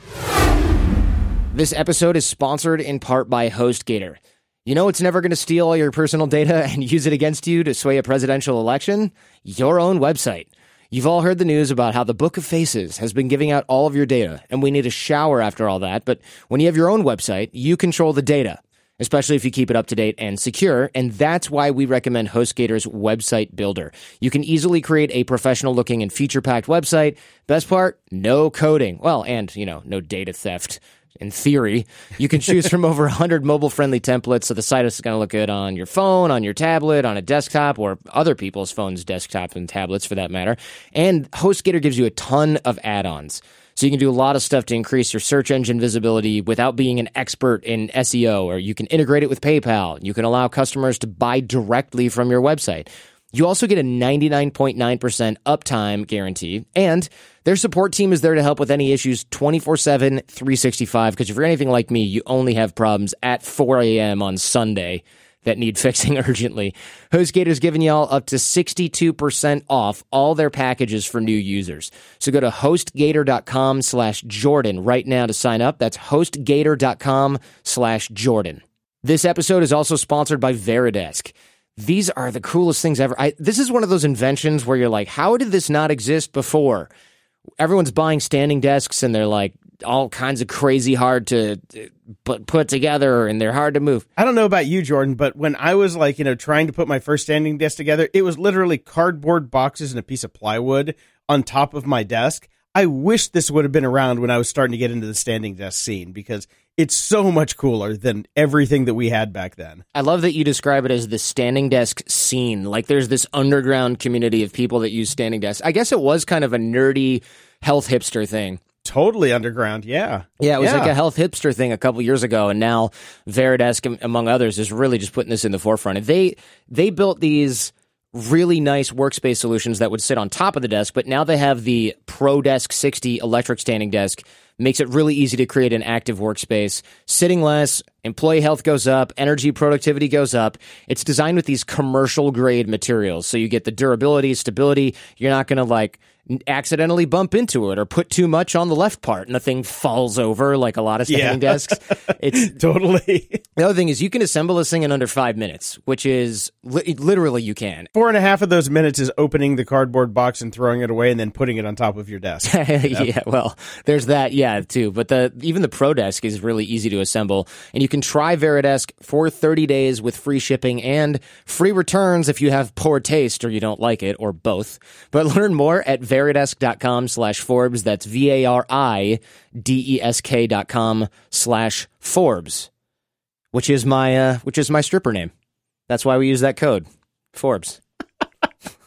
S2: This episode is sponsored in part by HostGator. You know it's never going to steal all your personal data and use it against you to sway a presidential election? Your own website. You've all heard the news about how the Book of Faces has been giving out all of your data, and we need a shower after all that. But when you have your own website, you control the data, especially if you keep it up to date and secure, and that's why we recommend HostGator's Website Builder. You can easily create a professional-looking and feature-packed website. Best part, no coding. Well, and, you know, no data theft. In theory, you can choose from over one hundred mobile-friendly templates, so the site is going to look good on your phone, on your tablet, on a desktop, or other people's phones, desktops, and tablets for that matter. And HostGator gives you a ton of add-ons. So you can do a lot of stuff to increase your search engine visibility without being an expert in S E O, or you can integrate it with PayPal. You can allow customers to buy directly from your website. You also get a ninety-nine point nine percent uptime guarantee, and their support team is there to help with any issues twenty-four seven, three sixty-five, because if you're anything like me, you only have problems at four a.m. on Sunday that need fixing urgently. HostGator's giving y'all up to sixty-two percent off all their packages for new users. So go to HostGator.com slash Jordan right now to sign up. That's HostGator.com slash Jordan. This episode is also sponsored by Veridesk. These are the coolest things ever. I, this is one of those inventions where you're like, how did this not exist before? Everyone's buying standing desks and they're like all kinds of crazy hard to put, put together and they're hard to move.
S3: I don't know about you, Jordan, but when I was like, you know, trying to put my first standing desk together, it was literally cardboard boxes and a piece of plywood on top of my desk. I wish this would have been around when I was starting to get into the standing desk scene because it's so much cooler than everything that we had back then.
S2: I love that you describe it as the standing desk scene. Like there's this underground community of people that use standing desks. I guess it was kind of a nerdy health hipster thing.
S3: Totally underground, yeah.
S2: Yeah, it was
S3: yeah.
S2: like a health hipster thing a couple years ago, and now Veridesk, among others, is really just putting this in the forefront. And they they built these really nice workspace solutions that would sit on top of the desk, but now they have the ProDesk sixty electric standing desk. Makes it really easy to create an active workspace. Sitting less, employee health goes up, energy productivity goes up. It's designed with these commercial-grade materials, so you get the durability, stability. You're not going to, like, accidentally bump into it or put too much on the left part and the thing falls over like a lot of standing
S3: yeah.
S2: desks. It's
S3: totally.
S2: The other thing is you can assemble this thing in under five minutes, which is li- literally you can.
S3: Four and a half of those minutes is opening the cardboard box and throwing it away and then putting it on top of your desk.
S2: Yep. Yeah, well, there's that, yeah, too. But the even the ProDesk is really easy to assemble, and you can try Veridesk for thirty days with free shipping and free returns if you have poor taste or you don't like it, or both. But learn more at Veridesk.com slash Forbes. That's V A R I D E S K dot com slash Forbes, which is my uh, which is my stripper name. That's why we use that code, Forbes.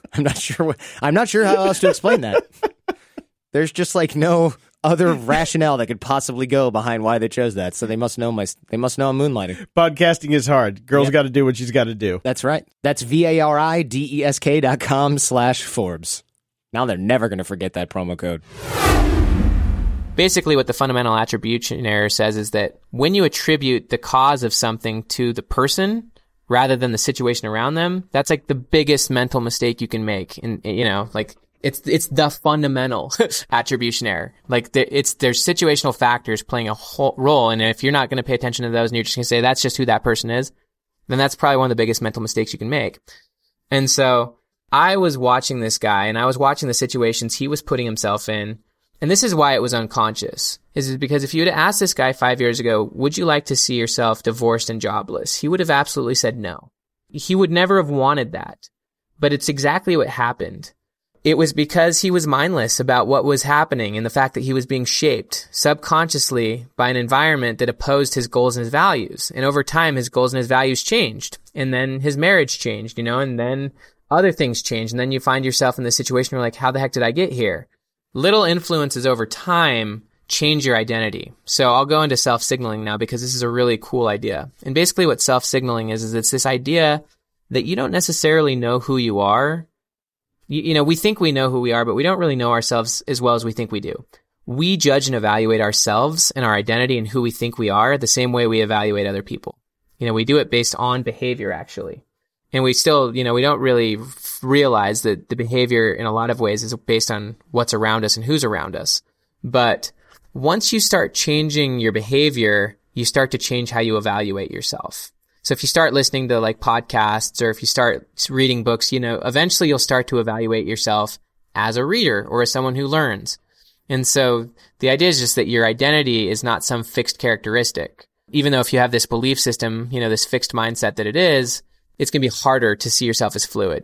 S2: I'm not sure what, I'm not sure how else to explain that. There's just like no other rationale that could possibly go behind why they chose that. So they must know my, they must know I'm moonlighting.
S3: Podcasting is hard. Girl's
S2: Yep.
S3: got to do what she's got to do.
S2: That's right. That's V-A-R-I-D-E-S-K dot com slash Forbes. Now they're never going to forget that promo code.
S1: Basically, what the fundamental attribution error says is that when you attribute the cause of something to the person rather than the situation around them, that's like the biggest mental mistake you can make. And, you know, like it's, it's the fundamental attribution error. Like there, it's, there's situational factors playing a whole role. And if you're not going to pay attention to those and you're just going to say that's just who that person is, then that's probably one of the biggest mental mistakes you can make. And so I was watching this guy and I was watching the situations he was putting himself in. And this is why it was unconscious, is because if you had asked this guy five years ago, would you like to see yourself divorced and jobless? He would have absolutely said no. He would never have wanted that. But it's exactly what happened. It was because he was mindless about what was happening and the fact that he was being shaped subconsciously by an environment that opposed his goals and his values. And over time, his goals and his values changed. And then his marriage changed, you know, and then other things changed. And then you find yourself in this situation where you're like, how the heck did I get here? Little influences over time change your identity. So I'll go into self-signaling now because this is a really cool idea. And basically what self-signaling is, is it's this idea that you don't necessarily know who you are. You, you know, we think we know who we are, but we don't really know ourselves as well as we think we do. We judge and evaluate ourselves and our identity and who we think we are the same way we evaluate other people. You know, we do it based on behavior, actually. And we still, you know, we don't really f- realize that the behavior in a lot of ways is based on what's around us and who's around us. But once you start changing your behavior, you start to change how you evaluate yourself. So if you start listening to like podcasts or if you start reading books, you know, eventually you'll start to evaluate yourself as a reader or as someone who learns. And so the idea is just that your identity is not some fixed characteristic. Even though if you have this belief system, you know, this fixed mindset that it is, it's going to be harder to see yourself as fluid.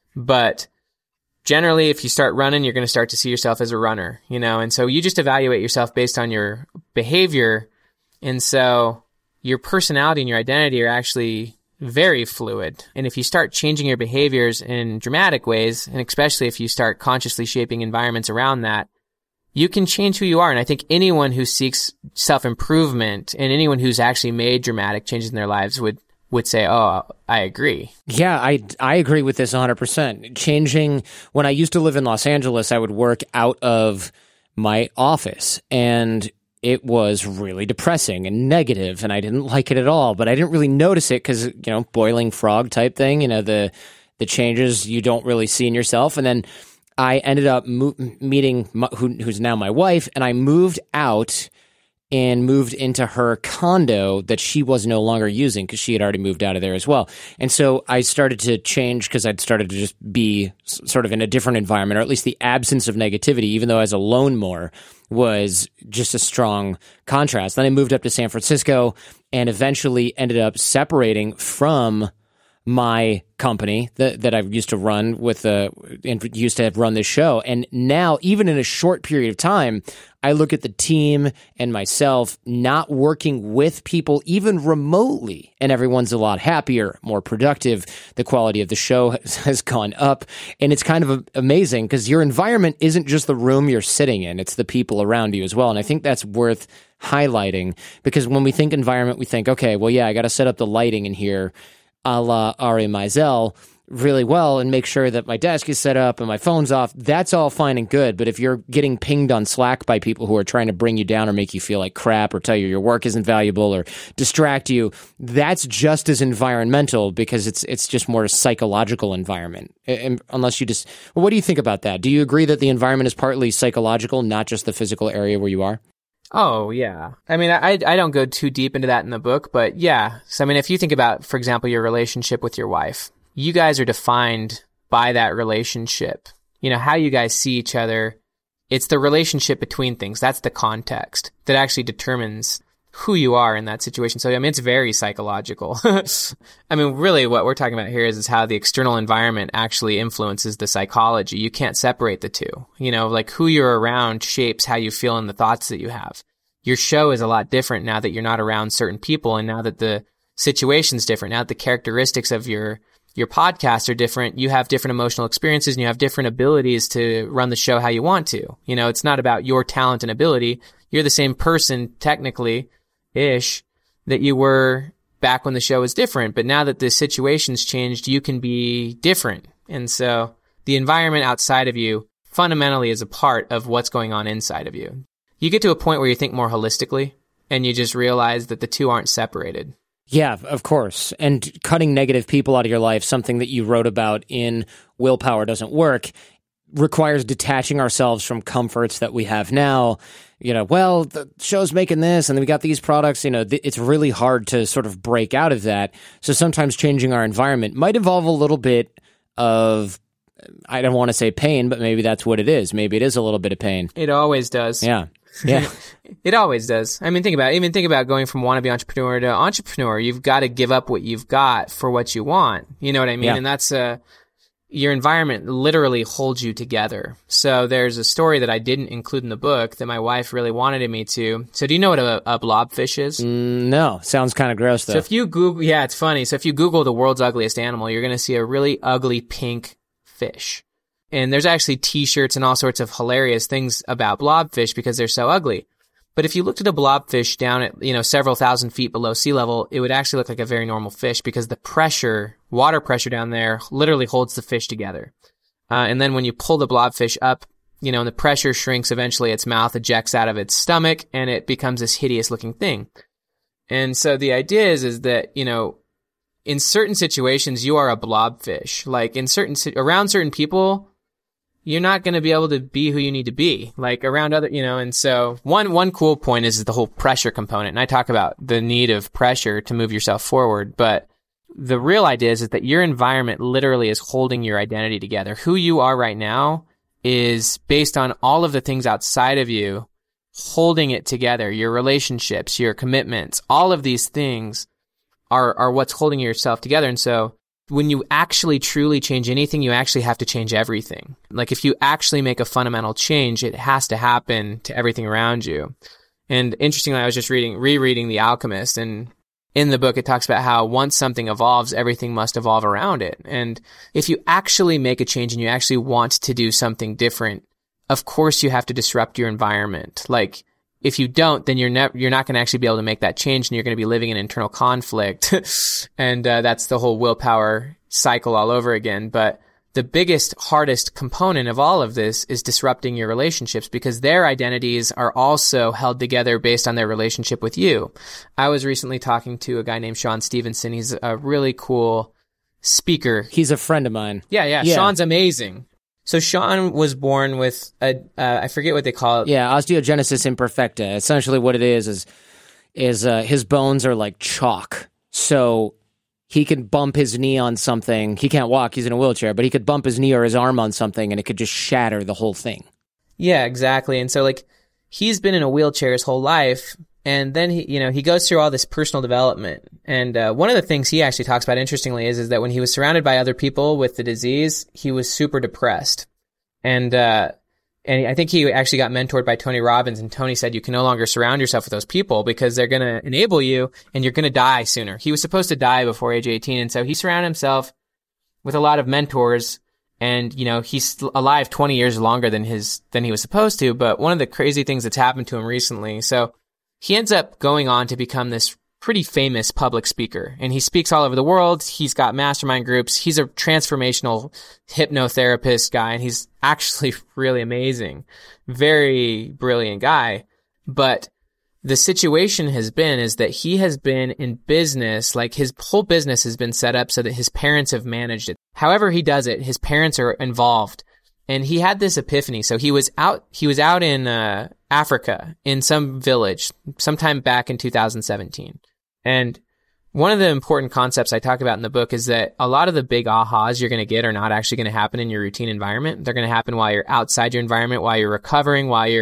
S1: But generally, if you start running, you're going to start to see yourself as a runner, you know, and so you just evaluate yourself based on your behavior. And so your personality and your identity are actually very fluid. And if you start changing your behaviors in dramatic ways, and especially if you start consciously shaping environments around that, you can change who you are. And I think anyone who seeks self-improvement and anyone who's actually made dramatic changes in their lives would would say, oh, I agree.
S2: Yeah, I, I agree with this one hundred percent. Changing, when I used to live in Los Angeles, I would work out of my office, and it was really depressing and negative, and I didn't like it at all, but I didn't really notice it because, you know, boiling frog type thing, you know, the the changes you don't really see in yourself. And then I ended up mo- meeting my, who, who's now my wife, and I moved out and moved into her condo that she was no longer using because she had already moved out of there as well. And so I started to change because I'd started to just be s- sort of in a different environment, or at least the absence of negativity, even though I was alone more, was just a strong contrast. Then I moved up to San Francisco and eventually ended up separating from my company that, that I used to run with, uh, and used to have run this show. And now, even in a short period of time, I look at the team and myself not working with people even remotely, and everyone's a lot happier, more productive. The quality of the show has, has gone up, and it's kind of amazing because your environment isn't just the room you're sitting in, it's the people around you as well. And I think that's worth highlighting, because when we think environment, we think, okay, well, yeah, I got to set up the lighting in here a la Ari Meisel really well and make sure that my desk is set up and my phone's off. That's all fine and good. But if you're getting pinged on Slack by people who are trying to bring you down or make you feel like crap or tell you your work isn't valuable or distract you, that's just as environmental, because it's it's just more a psychological environment. And unless you just, well, what do you think about that? Do you agree that the environment is partly psychological, not just the physical area where you are?
S1: Oh, yeah. I mean, I I don't go too deep into that in the book, but yeah. So, I mean, if you think about, for example, your relationship with your wife, you guys are defined by that relationship. You know, how you guys see each other, it's the relationship between things. That's the context that actually determines who you are in that situation. So, I mean, it's very psychological. I mean, really what we're talking about here is, is how the external environment actually influences the psychology. You can't separate the two. You know, like who you're around shapes how you feel and the thoughts that you have. Your show is a lot different now that you're not around certain people, and now that the situation's different, now that the characteristics of your your podcasts are different. You have different emotional experiences and you have different abilities to run the show how you want to. You know, it's not about your talent and ability. You're the same person, technically, ish, that you were back when the show was different. But now that the situation's changed, you can be different. And so the environment outside of you fundamentally is a part of what's going on inside of you. You get to a point where you think more holistically and you just realize that the two aren't separated.
S2: Yeah, of course. And cutting negative people out of your life, something that you wrote about in Willpower Doesn't Work, requires detaching ourselves from comforts that we have now. You know, well, the show's making this and then we got these products. You know, th- it's really hard to sort of break out of that. So sometimes changing our environment might involve a little bit of, I don't want to say pain, but maybe that's what it is. Maybe it is a little bit of pain.
S1: It always does.
S2: Yeah. Yeah.
S1: It always does. I mean, think about it. Even think about going from wannabe entrepreneur to entrepreneur. You've got to give up what you've got for what you want. You know what I mean?
S2: Yeah.
S1: And that's uh, your environment literally holds you together. So there's a story that I didn't include in the book that my wife really wanted me to. So do you know what a, a blobfish is?
S2: Mm, no. Sounds kind of gross, though.
S1: So if you Google, yeah, it's funny. So if you Google the world's ugliest animal, you're going to see a really ugly pink fish. And there's actually t-shirts and all sorts of hilarious things about blobfish because they're so ugly. But if you looked at a blobfish down at, you know, several thousand feet below sea level, it would actually look like a very normal fish because the pressure, water pressure down there literally holds the fish together. Uh, and then when you pull the blobfish up, you know, and the pressure shrinks, eventually its mouth ejects out of its stomach and it becomes this hideous looking thing. And so the idea is, is that, you know, in certain situations, you are a blobfish. Like in certain, around certain people, you're not going to be able to be who you need to be, like around other, you know, and so one, one cool point is the whole pressure component. And I talk about the need of pressure to move yourself forward, but the real idea is, is that your environment literally is holding your identity together. Who you are right now is based on all of the things outside of you holding it together. Your relationships, your commitments, all of these things are, are what's holding yourself together. And so when you actually truly change anything, you actually have to change everything. Like if you actually make a fundamental change, it has to happen to everything around you. And interestingly, I was just reading, rereading The Alchemist, and in the book, it talks about how once something evolves, everything must evolve around it. And if you actually make a change and you actually want to do something different, of course you have to disrupt your environment. Like if you don't, then you're never, you're not going to actually be able to make that change and you're going to be living in internal conflict. And, uh, that's the whole willpower cycle all over again. But the biggest, hardest component of all of this is disrupting your relationships because their identities are also held together based on their relationship with you. I was recently talking to a guy named Sean Stevenson. He's a really cool speaker.
S2: He's a friend of mine.
S1: Yeah, yeah.
S2: Yeah.
S1: Sean's amazing. So Sean was born with a, uh, I forget what they call it.
S2: Yeah, osteogenesis imperfecta. Essentially what it is is is uh, his bones are like chalk. So he can bump his knee on something. He can't walk, he's in a wheelchair, but he could bump his knee or his arm on something and it could just shatter the whole thing.
S1: Yeah, exactly. And so like he's been in a wheelchair his whole life, and then he, you know, he goes through all this personal development. And uh, one of the things he actually talks about, interestingly, is is that when he was surrounded by other people with the disease, he was super depressed. And uh, and I think he actually got mentored by Tony Robbins, and Tony said you can no longer surround yourself with those people because they're going to enable you, and you're going to die sooner. He was supposed to die before age eighteen, and so he surrounded himself with a lot of mentors. And, you know, he's alive twenty years longer than his than he was supposed to. But one of the crazy things that's happened to him recently, so he ends up going on to become this pretty famous public speaker, and he speaks all over the world. He's got mastermind groups. He's a transformational hypnotherapist guy, and he's actually really amazing, very brilliant guy. But the situation has been is that he has been in business, like his whole business has been set up so that his parents have managed it. However he does it, his parents are involved. And he had this epiphany. So he was out, he was out in uh, Africa in some village sometime back in two thousand seventeen. And one of the important concepts I talk about in the book is that a lot of the big ahas you're going to get are not actually going to happen in your routine environment. They're going to happen while you're outside your environment, while you're recovering, while you're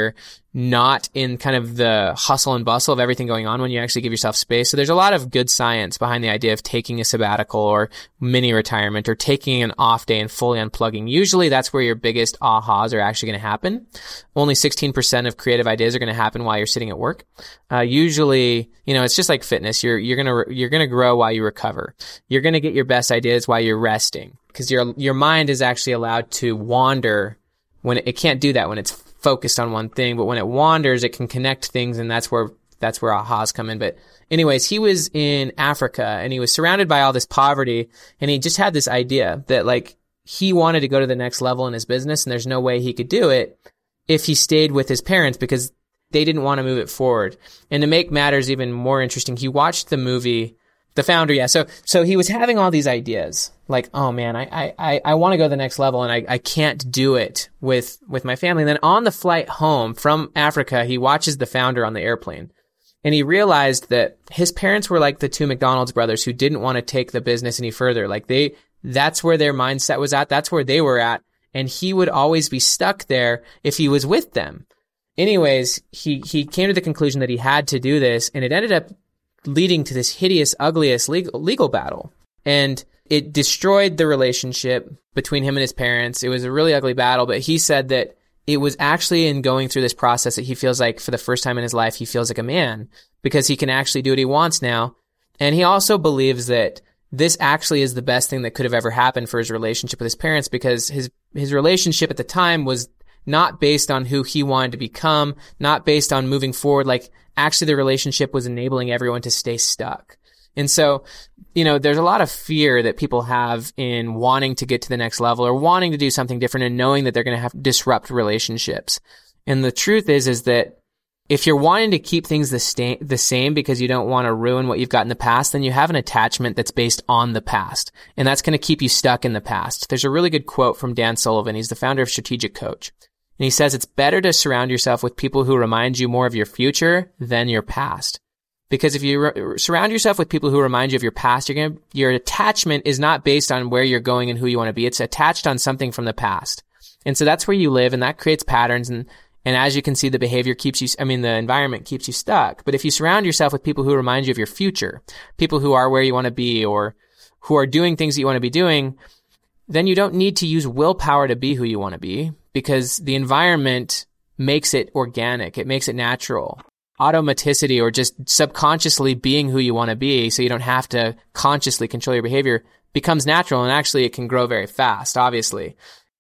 S1: not in kind of the hustle and bustle of everything going on when you actually give yourself space. So there's a lot of good science behind the idea of taking a sabbatical or mini retirement or taking an off day and fully unplugging. Usually that's where your biggest ahas are actually going to happen. Only sixteen percent of creative ideas are going to happen while you're sitting at work. Uh, usually, you know, it's just like fitness. You're, you're going to, you're going to grow while you recover. You're going to get your best ideas while you're resting, because your, your mind is actually allowed to wander when it, it can't do that when it's focused on one thing, but when it wanders, it can connect things, and that's where that's where ahas come in. But anyways, he was in Africa and he was surrounded by all this poverty, and he just had this idea that like he wanted to go to the next level in his business, and there's no way he could do it if he stayed with his parents because they didn't want to move it forward. And to make matters even more interesting, he watched the movie The Founder. Yeah. So, so he was having all these ideas like, oh man, I, I, I want to go to the next level, and I, I can't do it with, with my family. And then on the flight home from Africa, he watches The Founder on the airplane, and he realized that his parents were like the two McDonald's brothers who didn't want to take the business any further. Like they, that's where their mindset was at. That's where they were at. And he would always be stuck there if he was with them. Anyways, he, he came to the conclusion that he had to do this, and it ended up leading to this hideous, ugliest legal, legal battle. And it destroyed the relationship between him and his parents. It was a really ugly battle, but he said that it was actually in going through this process that he feels like for the first time in his life, he feels like a man because he can actually do what he wants now. And he also believes that this actually is the best thing that could have ever happened for his relationship with his parents, because his, his relationship at the time was not based on who he wanted to become, not based on moving forward. Like actually the relationship was enabling everyone to stay stuck. And so, you know, there's a lot of fear that people have in wanting to get to the next level or wanting to do something different and knowing that they're going to have to disrupt relationships. And the truth is, is that if you're wanting to keep things the, sta- the same because you don't want to ruin what you've got in the past, then you have an attachment that's based on the past. And that's going to keep you stuck in the past. There's a really good quote from Dan Sullivan. He's the founder of Strategic Coach. And he says, it's better to surround yourself with people who remind you more of your future than your past. Because if you re- surround yourself with people who remind you of your past, you're gonna, your attachment is not based on where you're going and who you want to be. It's attached on something from the past. And so that's where you live, and that creates patterns. And, and as you can see, the behavior keeps you, I mean, the environment keeps you stuck. But if you surround yourself with people who remind you of your future, people who are where you want to be or who are doing things that you want to be doing, then you don't need to use willpower to be who you want to be, because the environment makes it organic. It makes it natural. Automaticity, or just subconsciously being who you want to be so you don't have to consciously control your behavior, becomes natural, and actually it can grow very fast, obviously.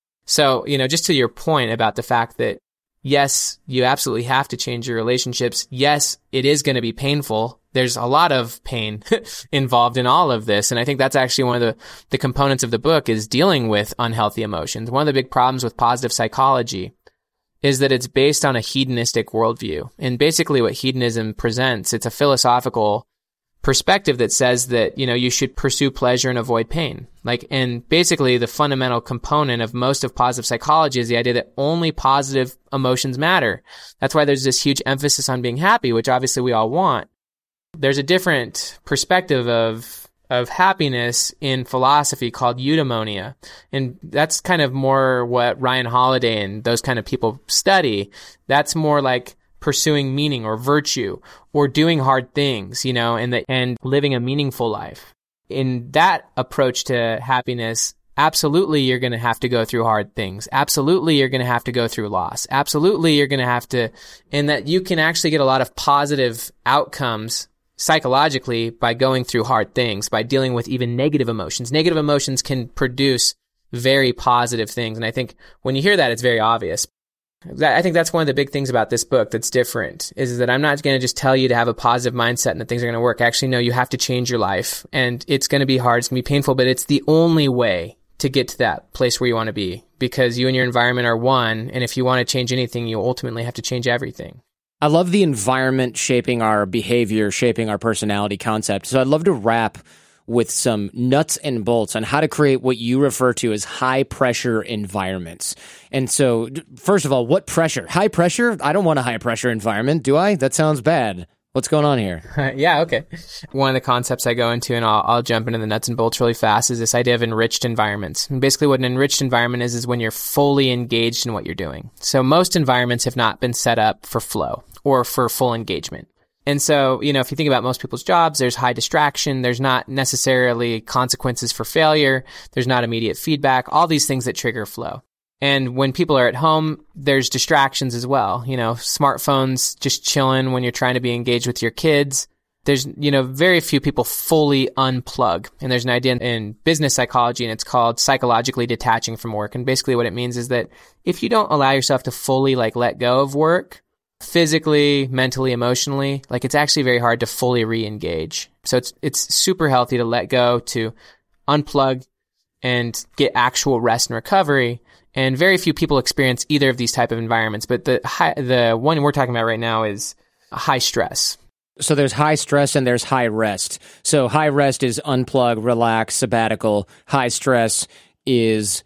S1: So, you know, just to your point about the fact that, yes, you absolutely have to change your relationships. Yes, it is going to be painful. There's a lot of pain involved in all of this. And I think that's actually one of the, the components of the book is dealing with unhealthy emotions. One of the big problems with positive psychology is that it's based on a hedonistic worldview. And basically what hedonism presents, it's a philosophical perspective that says that, you know, you should pursue pleasure and avoid pain. Like, and basically the fundamental component of most of positive psychology is the idea that only positive emotions matter. That's why there's this huge emphasis on being happy, which obviously we all want. There's a different perspective of of happiness in philosophy called eudaimonia. And that's kind of more what Ryan Holiday and those kind of people study. That's more like pursuing meaning or virtue or doing hard things, you know, and the, and living a meaningful life. In that approach to happiness, absolutely you're going to have to go through hard things. Absolutely you're going to have to go through loss. Absolutely you're going to have to, and that you can actually get a lot of positive outcomes psychologically by going through hard things, by dealing with even negative emotions. Negative emotions can produce very positive things. And I think when you hear that, it's very obvious. I think that's one of the big things about this book that's different, is that I'm not going to just tell you to have a positive mindset and that things are going to work. Actually, no, you have to change your life, and it's going to be hard. It's going to be painful, but it's the only way to get to that place where you want to be, because you and your environment are one. And if you want to change anything, you ultimately have to change everything.
S2: I love the environment shaping our behavior, shaping our personality concept. So I'd love to wrap with some nuts and bolts on how to create what you refer to as high pressure environments. And so, first of all, what pressure? High pressure? I don't want a high pressure environment, do I? That sounds bad. What's going on here?
S1: Yeah, okay. One of the concepts I go into, and I'll, I'll jump into the nuts and bolts really fast, is this idea of enriched environments. And basically what an enriched environment is, is when you're fully engaged in what you're doing. So most environments have not been set up for flow or for full engagement. And so, you know, if you think about most people's jobs, there's high distraction. There's not necessarily consequences for failure. There's not immediate feedback, all these things that trigger flow. And when people are at home, there's distractions as well. You know, smartphones, just chilling when you're trying to be engaged with your kids. There's, you know, very few people fully unplug. And there's an idea in business psychology, and it's called psychologically detaching from work. And basically what it means is that if you don't allow yourself to fully like let go of work, physically, mentally, emotionally, like it's actually very hard to fully re-engage. So it's, it's super healthy to let go, to unplug and get actual rest and recovery. And very few people experience either of these type of environments. But the high, the one we're talking about right now is high stress.
S2: So there's high stress and there's high rest. So high rest is unplug, relax, sabbatical. High stress is,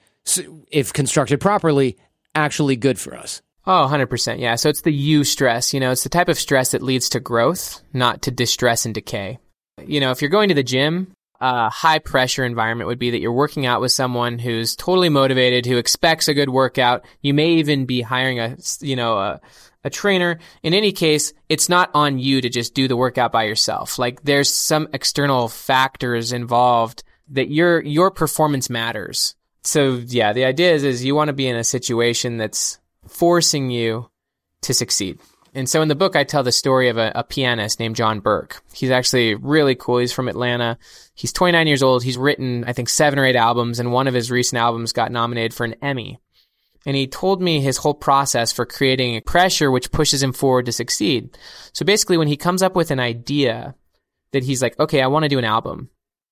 S2: if constructed properly, actually good for us.
S1: Oh, one hundred percent. Yeah. So it's the U stress. You know, it's the type of stress that leads to growth, not to distress and decay. You know, if you're going to the gym, a high pressure environment would be that you're working out with someone who's totally motivated, who expects a good workout. You may even be hiring a, you know, a, a trainer. In any case, it's not on you to just do the workout by yourself. Like there's some external factors involved that your, your performance matters. So yeah, the idea is, is you want to be in a situation that's forcing you to succeed. And so in the book, I tell the story of a, a pianist named John Burke. He's actually really cool. He's from Atlanta. He's twenty-nine years old. He's written, I think, seven or eight albums, and one of his recent albums got nominated for an Emmy. And he told me his whole process for creating a pressure which pushes him forward to succeed. So basically, when he comes up with an idea that he's like, okay, I want to do an album,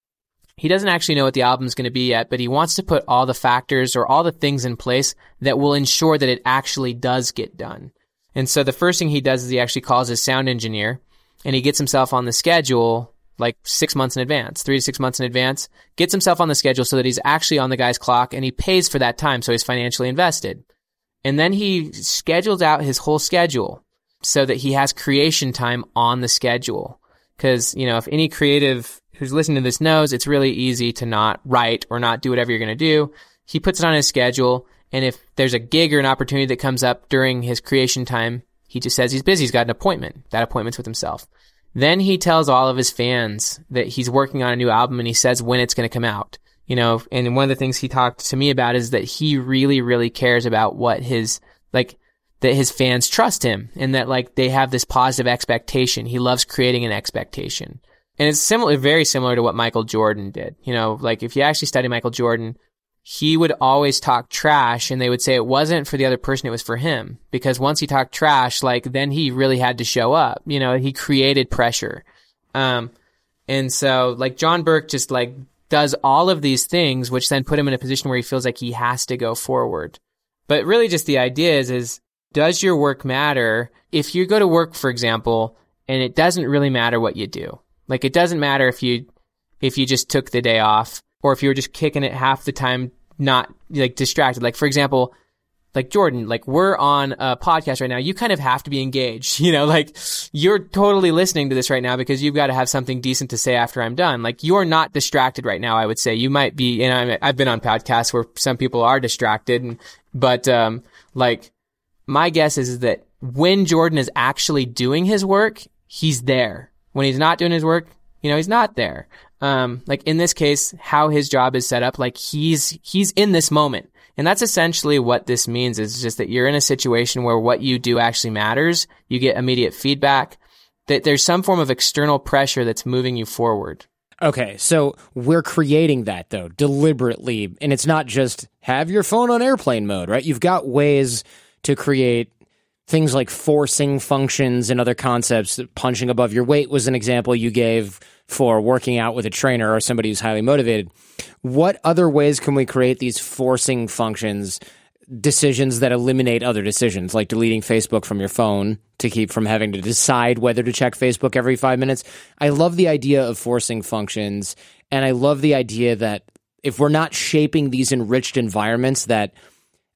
S1: he doesn't actually know what the album's going to be yet, but he wants to put all the factors or all the things in place that will ensure that it actually does get done. And so the first thing he does is he actually calls his sound engineer, and he gets himself on the schedule like six months in advance, three to six months in advance, gets himself on the schedule so that he's actually on the guy's clock, and he pays for that time, so he's financially invested. And then he schedules out his whole schedule so that he has creation time on the schedule. Because, you know, if any creative who's listening to this knows, it's really easy to not write or not do whatever you're going to do. He puts it on his schedule. And if there's a gig or an opportunity that comes up during his creation time, he just says he's busy. He's got an appointment. That appointment's with himself. Then he tells all of his fans that he's working on a new album, and he says when it's going to come out. You know, and one of the things he talked to me about is that he really, really cares about what his, like, that his fans trust him, and that, like, they have this positive expectation. He loves creating an expectation. And it's similar, very similar to what Michael Jordan did. You know, like, if you actually study Michael Jordan, he would always talk trash, and they would say it wasn't for the other person, it was for him. Because once he talked trash, like, then he really had to show up. You know, he created pressure. Um, and so, like, John Burke just, like, does all of these things, which then put him in a position where he feels like he has to go forward. But really just the idea is, is, does your work matter? If you go to work, for example, and it doesn't really matter what you do. Like, it doesn't matter if you, if you just took the day off, or if you were just kicking it half the time, not like distracted. Like, for example, like Jordan, like we're on a podcast right now. You kind of have to be engaged, you know, like you're totally listening to this right now because you've got to have something decent to say after I'm done. Like you're not distracted right now. I would say you might be, and I've been on podcasts where some people are distracted, and, but, um, like my guess is, is that when Jordan is actually doing his work, he's there. When he's not doing his work, you know, he's not there. Um, like in this case, how his job is set up, like he's, he's in this moment. And that's essentially what this means, is just that you're in a situation where what you do actually matters. You get immediate feedback, that there's some form of external pressure that's moving you forward.
S2: Okay, so we're creating that, though, deliberately. And it's not just have your phone on airplane mode, right? You've got ways to create things like forcing functions and other concepts. Punching above your weight was an example you gave for working out with a trainer or somebody who's highly motivated. What other ways can we create these forcing functions, decisions that eliminate other decisions, like deleting Facebook from your phone to keep from having to decide whether to check Facebook every five minutes? I love the idea of forcing functions, and I love the idea that if we're not shaping these enriched environments that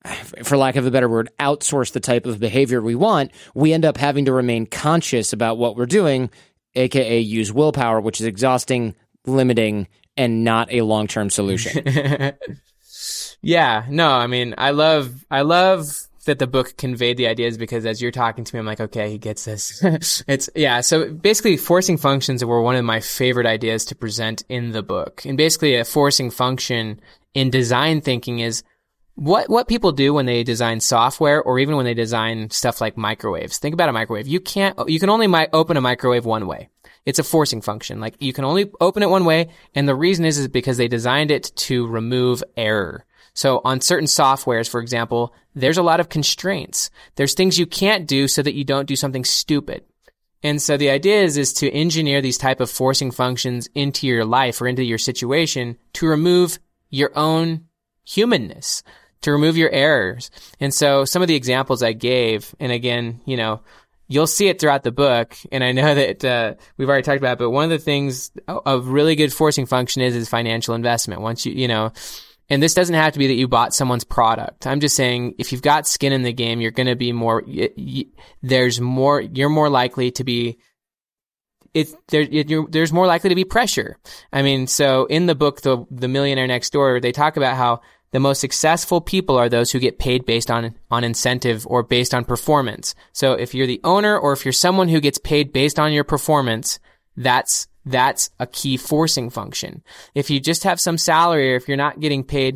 S2: for lack of a better word, outsource the type of behavior we want, we end up having to remain conscious about what we're doing, aka use willpower, which is exhausting, limiting, and not a long-term solution.
S1: Yeah, no, I mean, I love, I love that the book conveyed the ideas, because as you're talking to me, I'm like, okay, he gets this. It's, yeah. So basically forcing functions were one of my favorite ideas to present in the book. And basically a forcing function in design thinking is what, what people do when they design software, or even when they design stuff like microwaves. Think about a microwave. You can't, you can only mi- open a microwave one way. It's a forcing function. Like you can only open it one way. And the reason is, is because they designed it to remove error. So on certain softwares, for example, there's a lot of constraints. There's things you can't do so that you don't do something stupid. And so the idea is, is to engineer these type of forcing functions into your life or into your situation to remove your own humanness, to remove your errors. And so some of the examples I gave, and again, you know, you'll see it throughout the book, and I know that uh, we've already talked about it, but one of the things a really good forcing function is, is financial investment. Once you, you know, and this doesn't have to be that you bought someone's product. I'm just saying, if you've got skin in the game, you're going to be more, you, you, there's more, you're more likely to be, it's, there, it, you're, there's more likely to be pressure. I mean, so in the book, The, The Millionaire Next Door, they talk about how the most successful people are those who get paid based on, on incentive or based on performance. So if you're the owner, or if you're someone who gets paid based on your performance, that's That's a key forcing function. If you just have some salary, or if you're not getting paid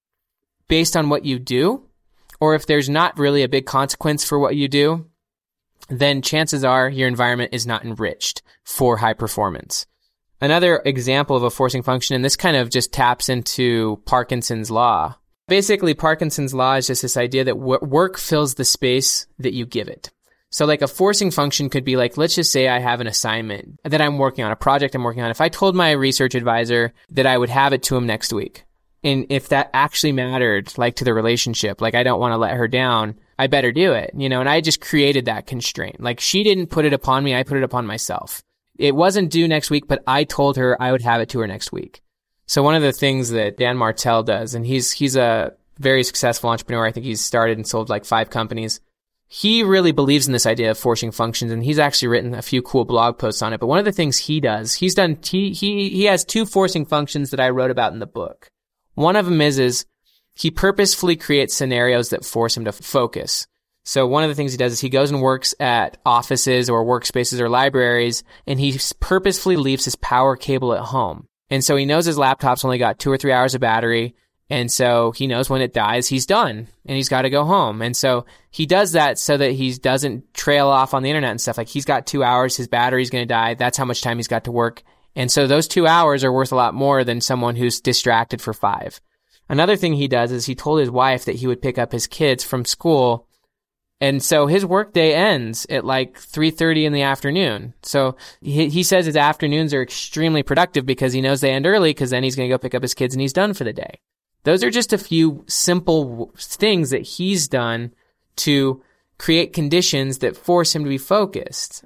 S1: based on what you do, or if there's not really a big consequence for what you do, then chances are your environment is not enriched for high performance. Another example of a forcing function, and this kind of just taps into Parkinson's law. Basically, Parkinson's law is just this idea that w- work fills the space that you give it. So like a forcing function could be like, let's just say I have an assignment that I'm working on, a project I'm working on. If I told my research advisor that I would have it to him next week, and if that actually mattered, like to the relationship, like I don't want to let her down, I better do it, you know, and I just created that constraint. Like she didn't put it upon me, I put it upon myself. It wasn't due next week, but I told her I would have it to her next week. So one of the things that Dan Martell does, and he's, he's a very successful entrepreneur. I think he's started and sold like five companies. He really believes in this idea of forcing functions, and he's actually written a few cool blog posts on it. But one of the things he does, he's done, he, he, he has two forcing functions that I wrote about in the book. One of them is, is he purposefully creates scenarios that force him to focus. So one of the things he does is he goes and works at offices or workspaces or libraries, and he purposefully leaves his power cable at home. And so he knows his laptop's only got two or three hours of battery. And so he knows when it dies, he's done and he's got to go home. And so he does that so that he doesn't trail off on the internet and stuff. Like he's got two hours, his battery's going to die. That's how much time he's got to work. And so those two hours are worth a lot more than someone who's distracted for five. Another thing he does is he told his wife that he would pick up his kids from school. And so his workday ends at like three thirty in the afternoon. So he, he says his afternoons are extremely productive because he knows they end early, because then he's going to go pick up his kids and he's done for the day. Those are just a few simple things that he's done to create conditions that force him to be focused.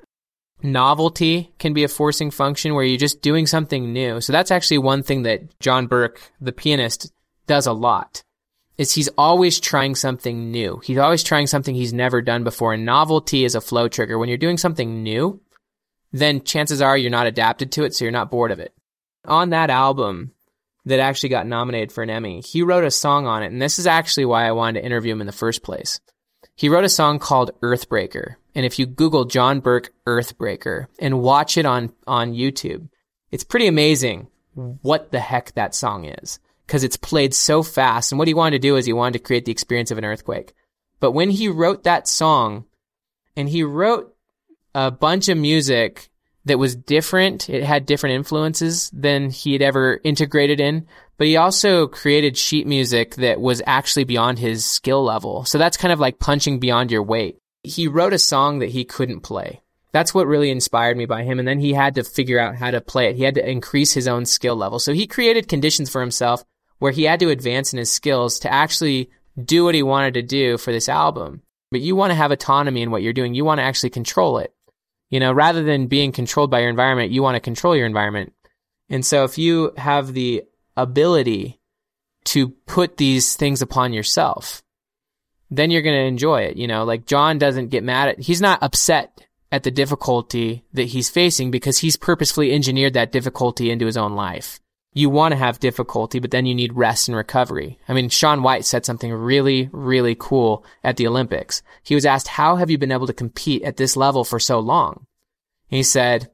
S1: Novelty can be a forcing function where you're just doing something new. So that's actually one thing that John Burke, the pianist, does a lot. Is he's always trying something new. He's always trying something he's never done before. And novelty is a flow trigger. When you're doing something new, then chances are you're not adapted to it, so you're not bored of it. On that album that actually got nominated for an Emmy, he wrote a song on it, and this is actually why I wanted to interview him in the first place. He wrote a song called Earthbreaker, and if you Google John Burke Earthbreaker and watch it on, on YouTube, it's pretty amazing what the heck that song is, because it's played so fast, and what he wanted to do is he wanted to create the experience of an earthquake. But when he wrote that song, and he wrote a bunch of music that was different. It had different influences than he had ever integrated in, but he also created sheet music that was actually beyond his skill level. So that's kind of like punching beyond your weight. He wrote a song that he couldn't play. That's what really inspired me by him. And then he had to figure out how to play it. He had to increase his own skill level. So he created conditions for himself where he had to advance in his skills to actually do what he wanted to do for this album. But you want to have autonomy in what you're doing. You want to actually control it. You know, rather than being controlled by your environment, you want to control your environment. And so if you have the ability to put these things upon yourself, then you're going to enjoy it. You know, like John doesn't get mad at, he's not upset at the difficulty that he's facing because he's purposefully engineered that difficulty into his own life. You want to have difficulty, but then you need rest and recovery. I mean, Shaun White said something really, really cool at the Olympics. He was asked, how have you been able to compete at this level for so long? He said,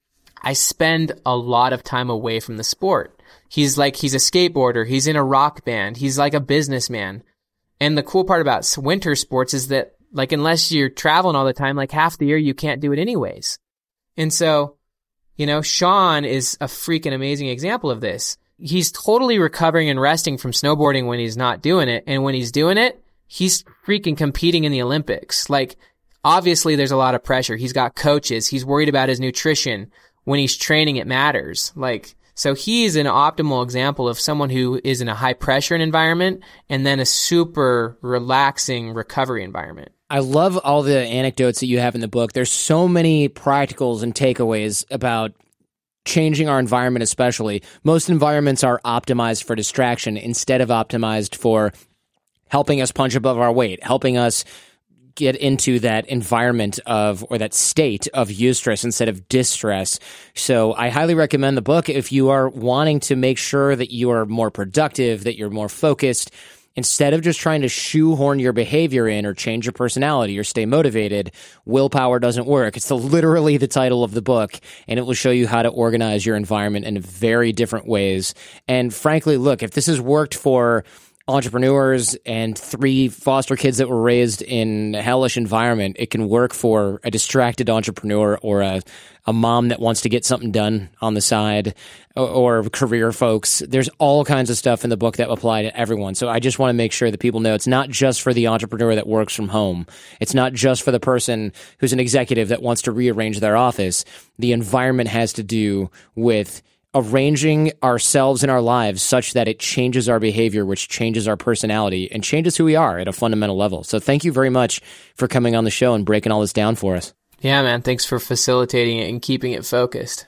S1: I spend a lot of time away from the sport. He's like, he's a skateboarder. He's in a rock band. He's like a businessman. And the cool part about winter sports is that, like, unless you're traveling all the time, like half the year, you can't do it anyways. And so, you know, Shaun is a freaking amazing example of this. He's totally recovering and resting from snowboarding when he's not doing it. And when he's doing it, he's freaking competing in the Olympics. Like, obviously there's a lot of pressure. He's got coaches. He's worried about his nutrition. When he's training, it matters. Like, so he's an optimal example of someone who is in a high pressure environment and then a super relaxing recovery environment.
S2: I love all the anecdotes that you have in the book. There's so many practicals and takeaways about changing our environment, especially. Most environments are optimized for distraction instead of optimized for helping us punch above our weight, helping us get into that environment of, or that state of eustress instead of distress. So I highly recommend the book if you are wanting to make sure that you are more productive, that you're more focused. Instead of just trying to shoehorn your behavior in or change your personality or stay motivated, Willpower Doesn't Work. It's the, literally the title of the book, and it will show you how to organize your environment in very different ways. And frankly, look, if this has worked for entrepreneurs and three foster kids that were raised in a hellish environment, it can work for a distracted entrepreneur or a, a mom that wants to get something done on the side, or, or career folks. There's all kinds of stuff in the book that apply to everyone. So I just want to make sure that people know it's not just for the entrepreneur that works from home. It's not just for the person who's an executive that wants to rearrange their office. The environment has to do with arranging ourselves and our lives such that it changes our behavior, which changes our personality and changes who we are at a fundamental level. So thank you very much for coming on the show and breaking all this down for us.
S1: Yeah, man. Thanks for facilitating it and keeping it focused.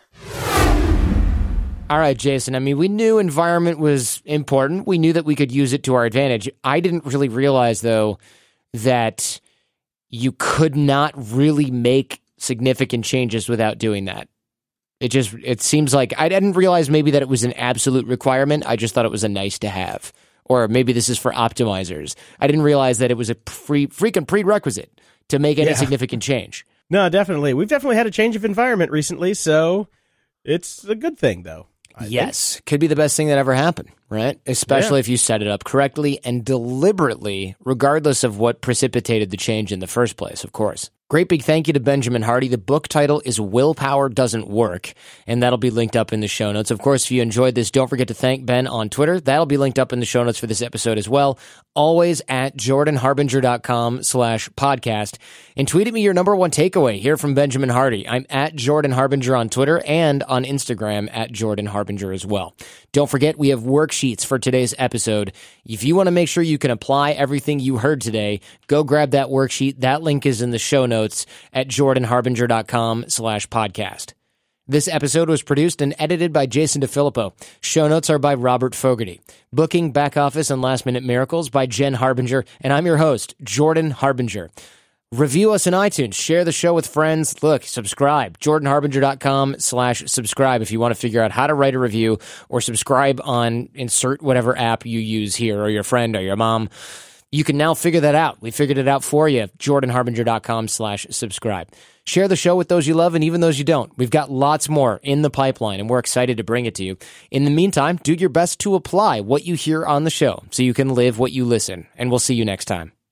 S2: All right, Jason. I mean, we knew environment was important. We knew that we could use it to our advantage. I didn't really realize, though, that you could not really make significant changes without doing that. It just, it seems like, I didn't realize maybe that it was an absolute requirement. I just thought it was a nice to have. Or maybe this is for optimizers. I didn't realize that it was a pre, freaking prerequisite to make any yeah. significant change.
S3: No, definitely. We've definitely had a change of environment recently, so it's a good thing, though. I
S2: yes. Think. Could be the best thing that ever happened, right? Especially yeah. if you set it up correctly and deliberately, regardless of what precipitated the change in the first place, of course. Great big thank you to Benjamin Hardy. The book title is Willpower Doesn't Work, and that'll be linked up in the show notes. Of course, if you enjoyed this, don't forget to thank Ben on Twitter. That'll be linked up in the show notes for this episode as well. Always at jordanharbinger.com slash podcast. And tweet at me your number one takeaway here from Benjamin Hardy. I'm at Jordan Harbinger on Twitter and on Instagram at Jordan Harbinger as well. Don't forget, we have worksheets for today's episode. If you want to make sure you can apply everything you heard today, go grab that worksheet. That link is in the show notes at jordanharbinger.com slash podcast. This episode was produced and edited by Jason DeFilippo. Show notes are by Robert Fogarty. Booking, back office, and last minute miracles by Jen Harbinger. And I'm your host, Jordan Harbinger. Review us on iTunes. Share the show with friends. Look, subscribe. jordanharbinger.com slash subscribe if you want to figure out how to write a review, or subscribe on insert whatever app you use here, or your friend or your mom. You can now figure that out. We figured it out for you. jordanharbinger.com slash subscribe. Share the show with those you love and even those you don't. We've got lots more in the pipeline, and we're excited to bring it to you. In the meantime, do your best to apply what you hear on the show so you can live what you listen, and we'll see you next time.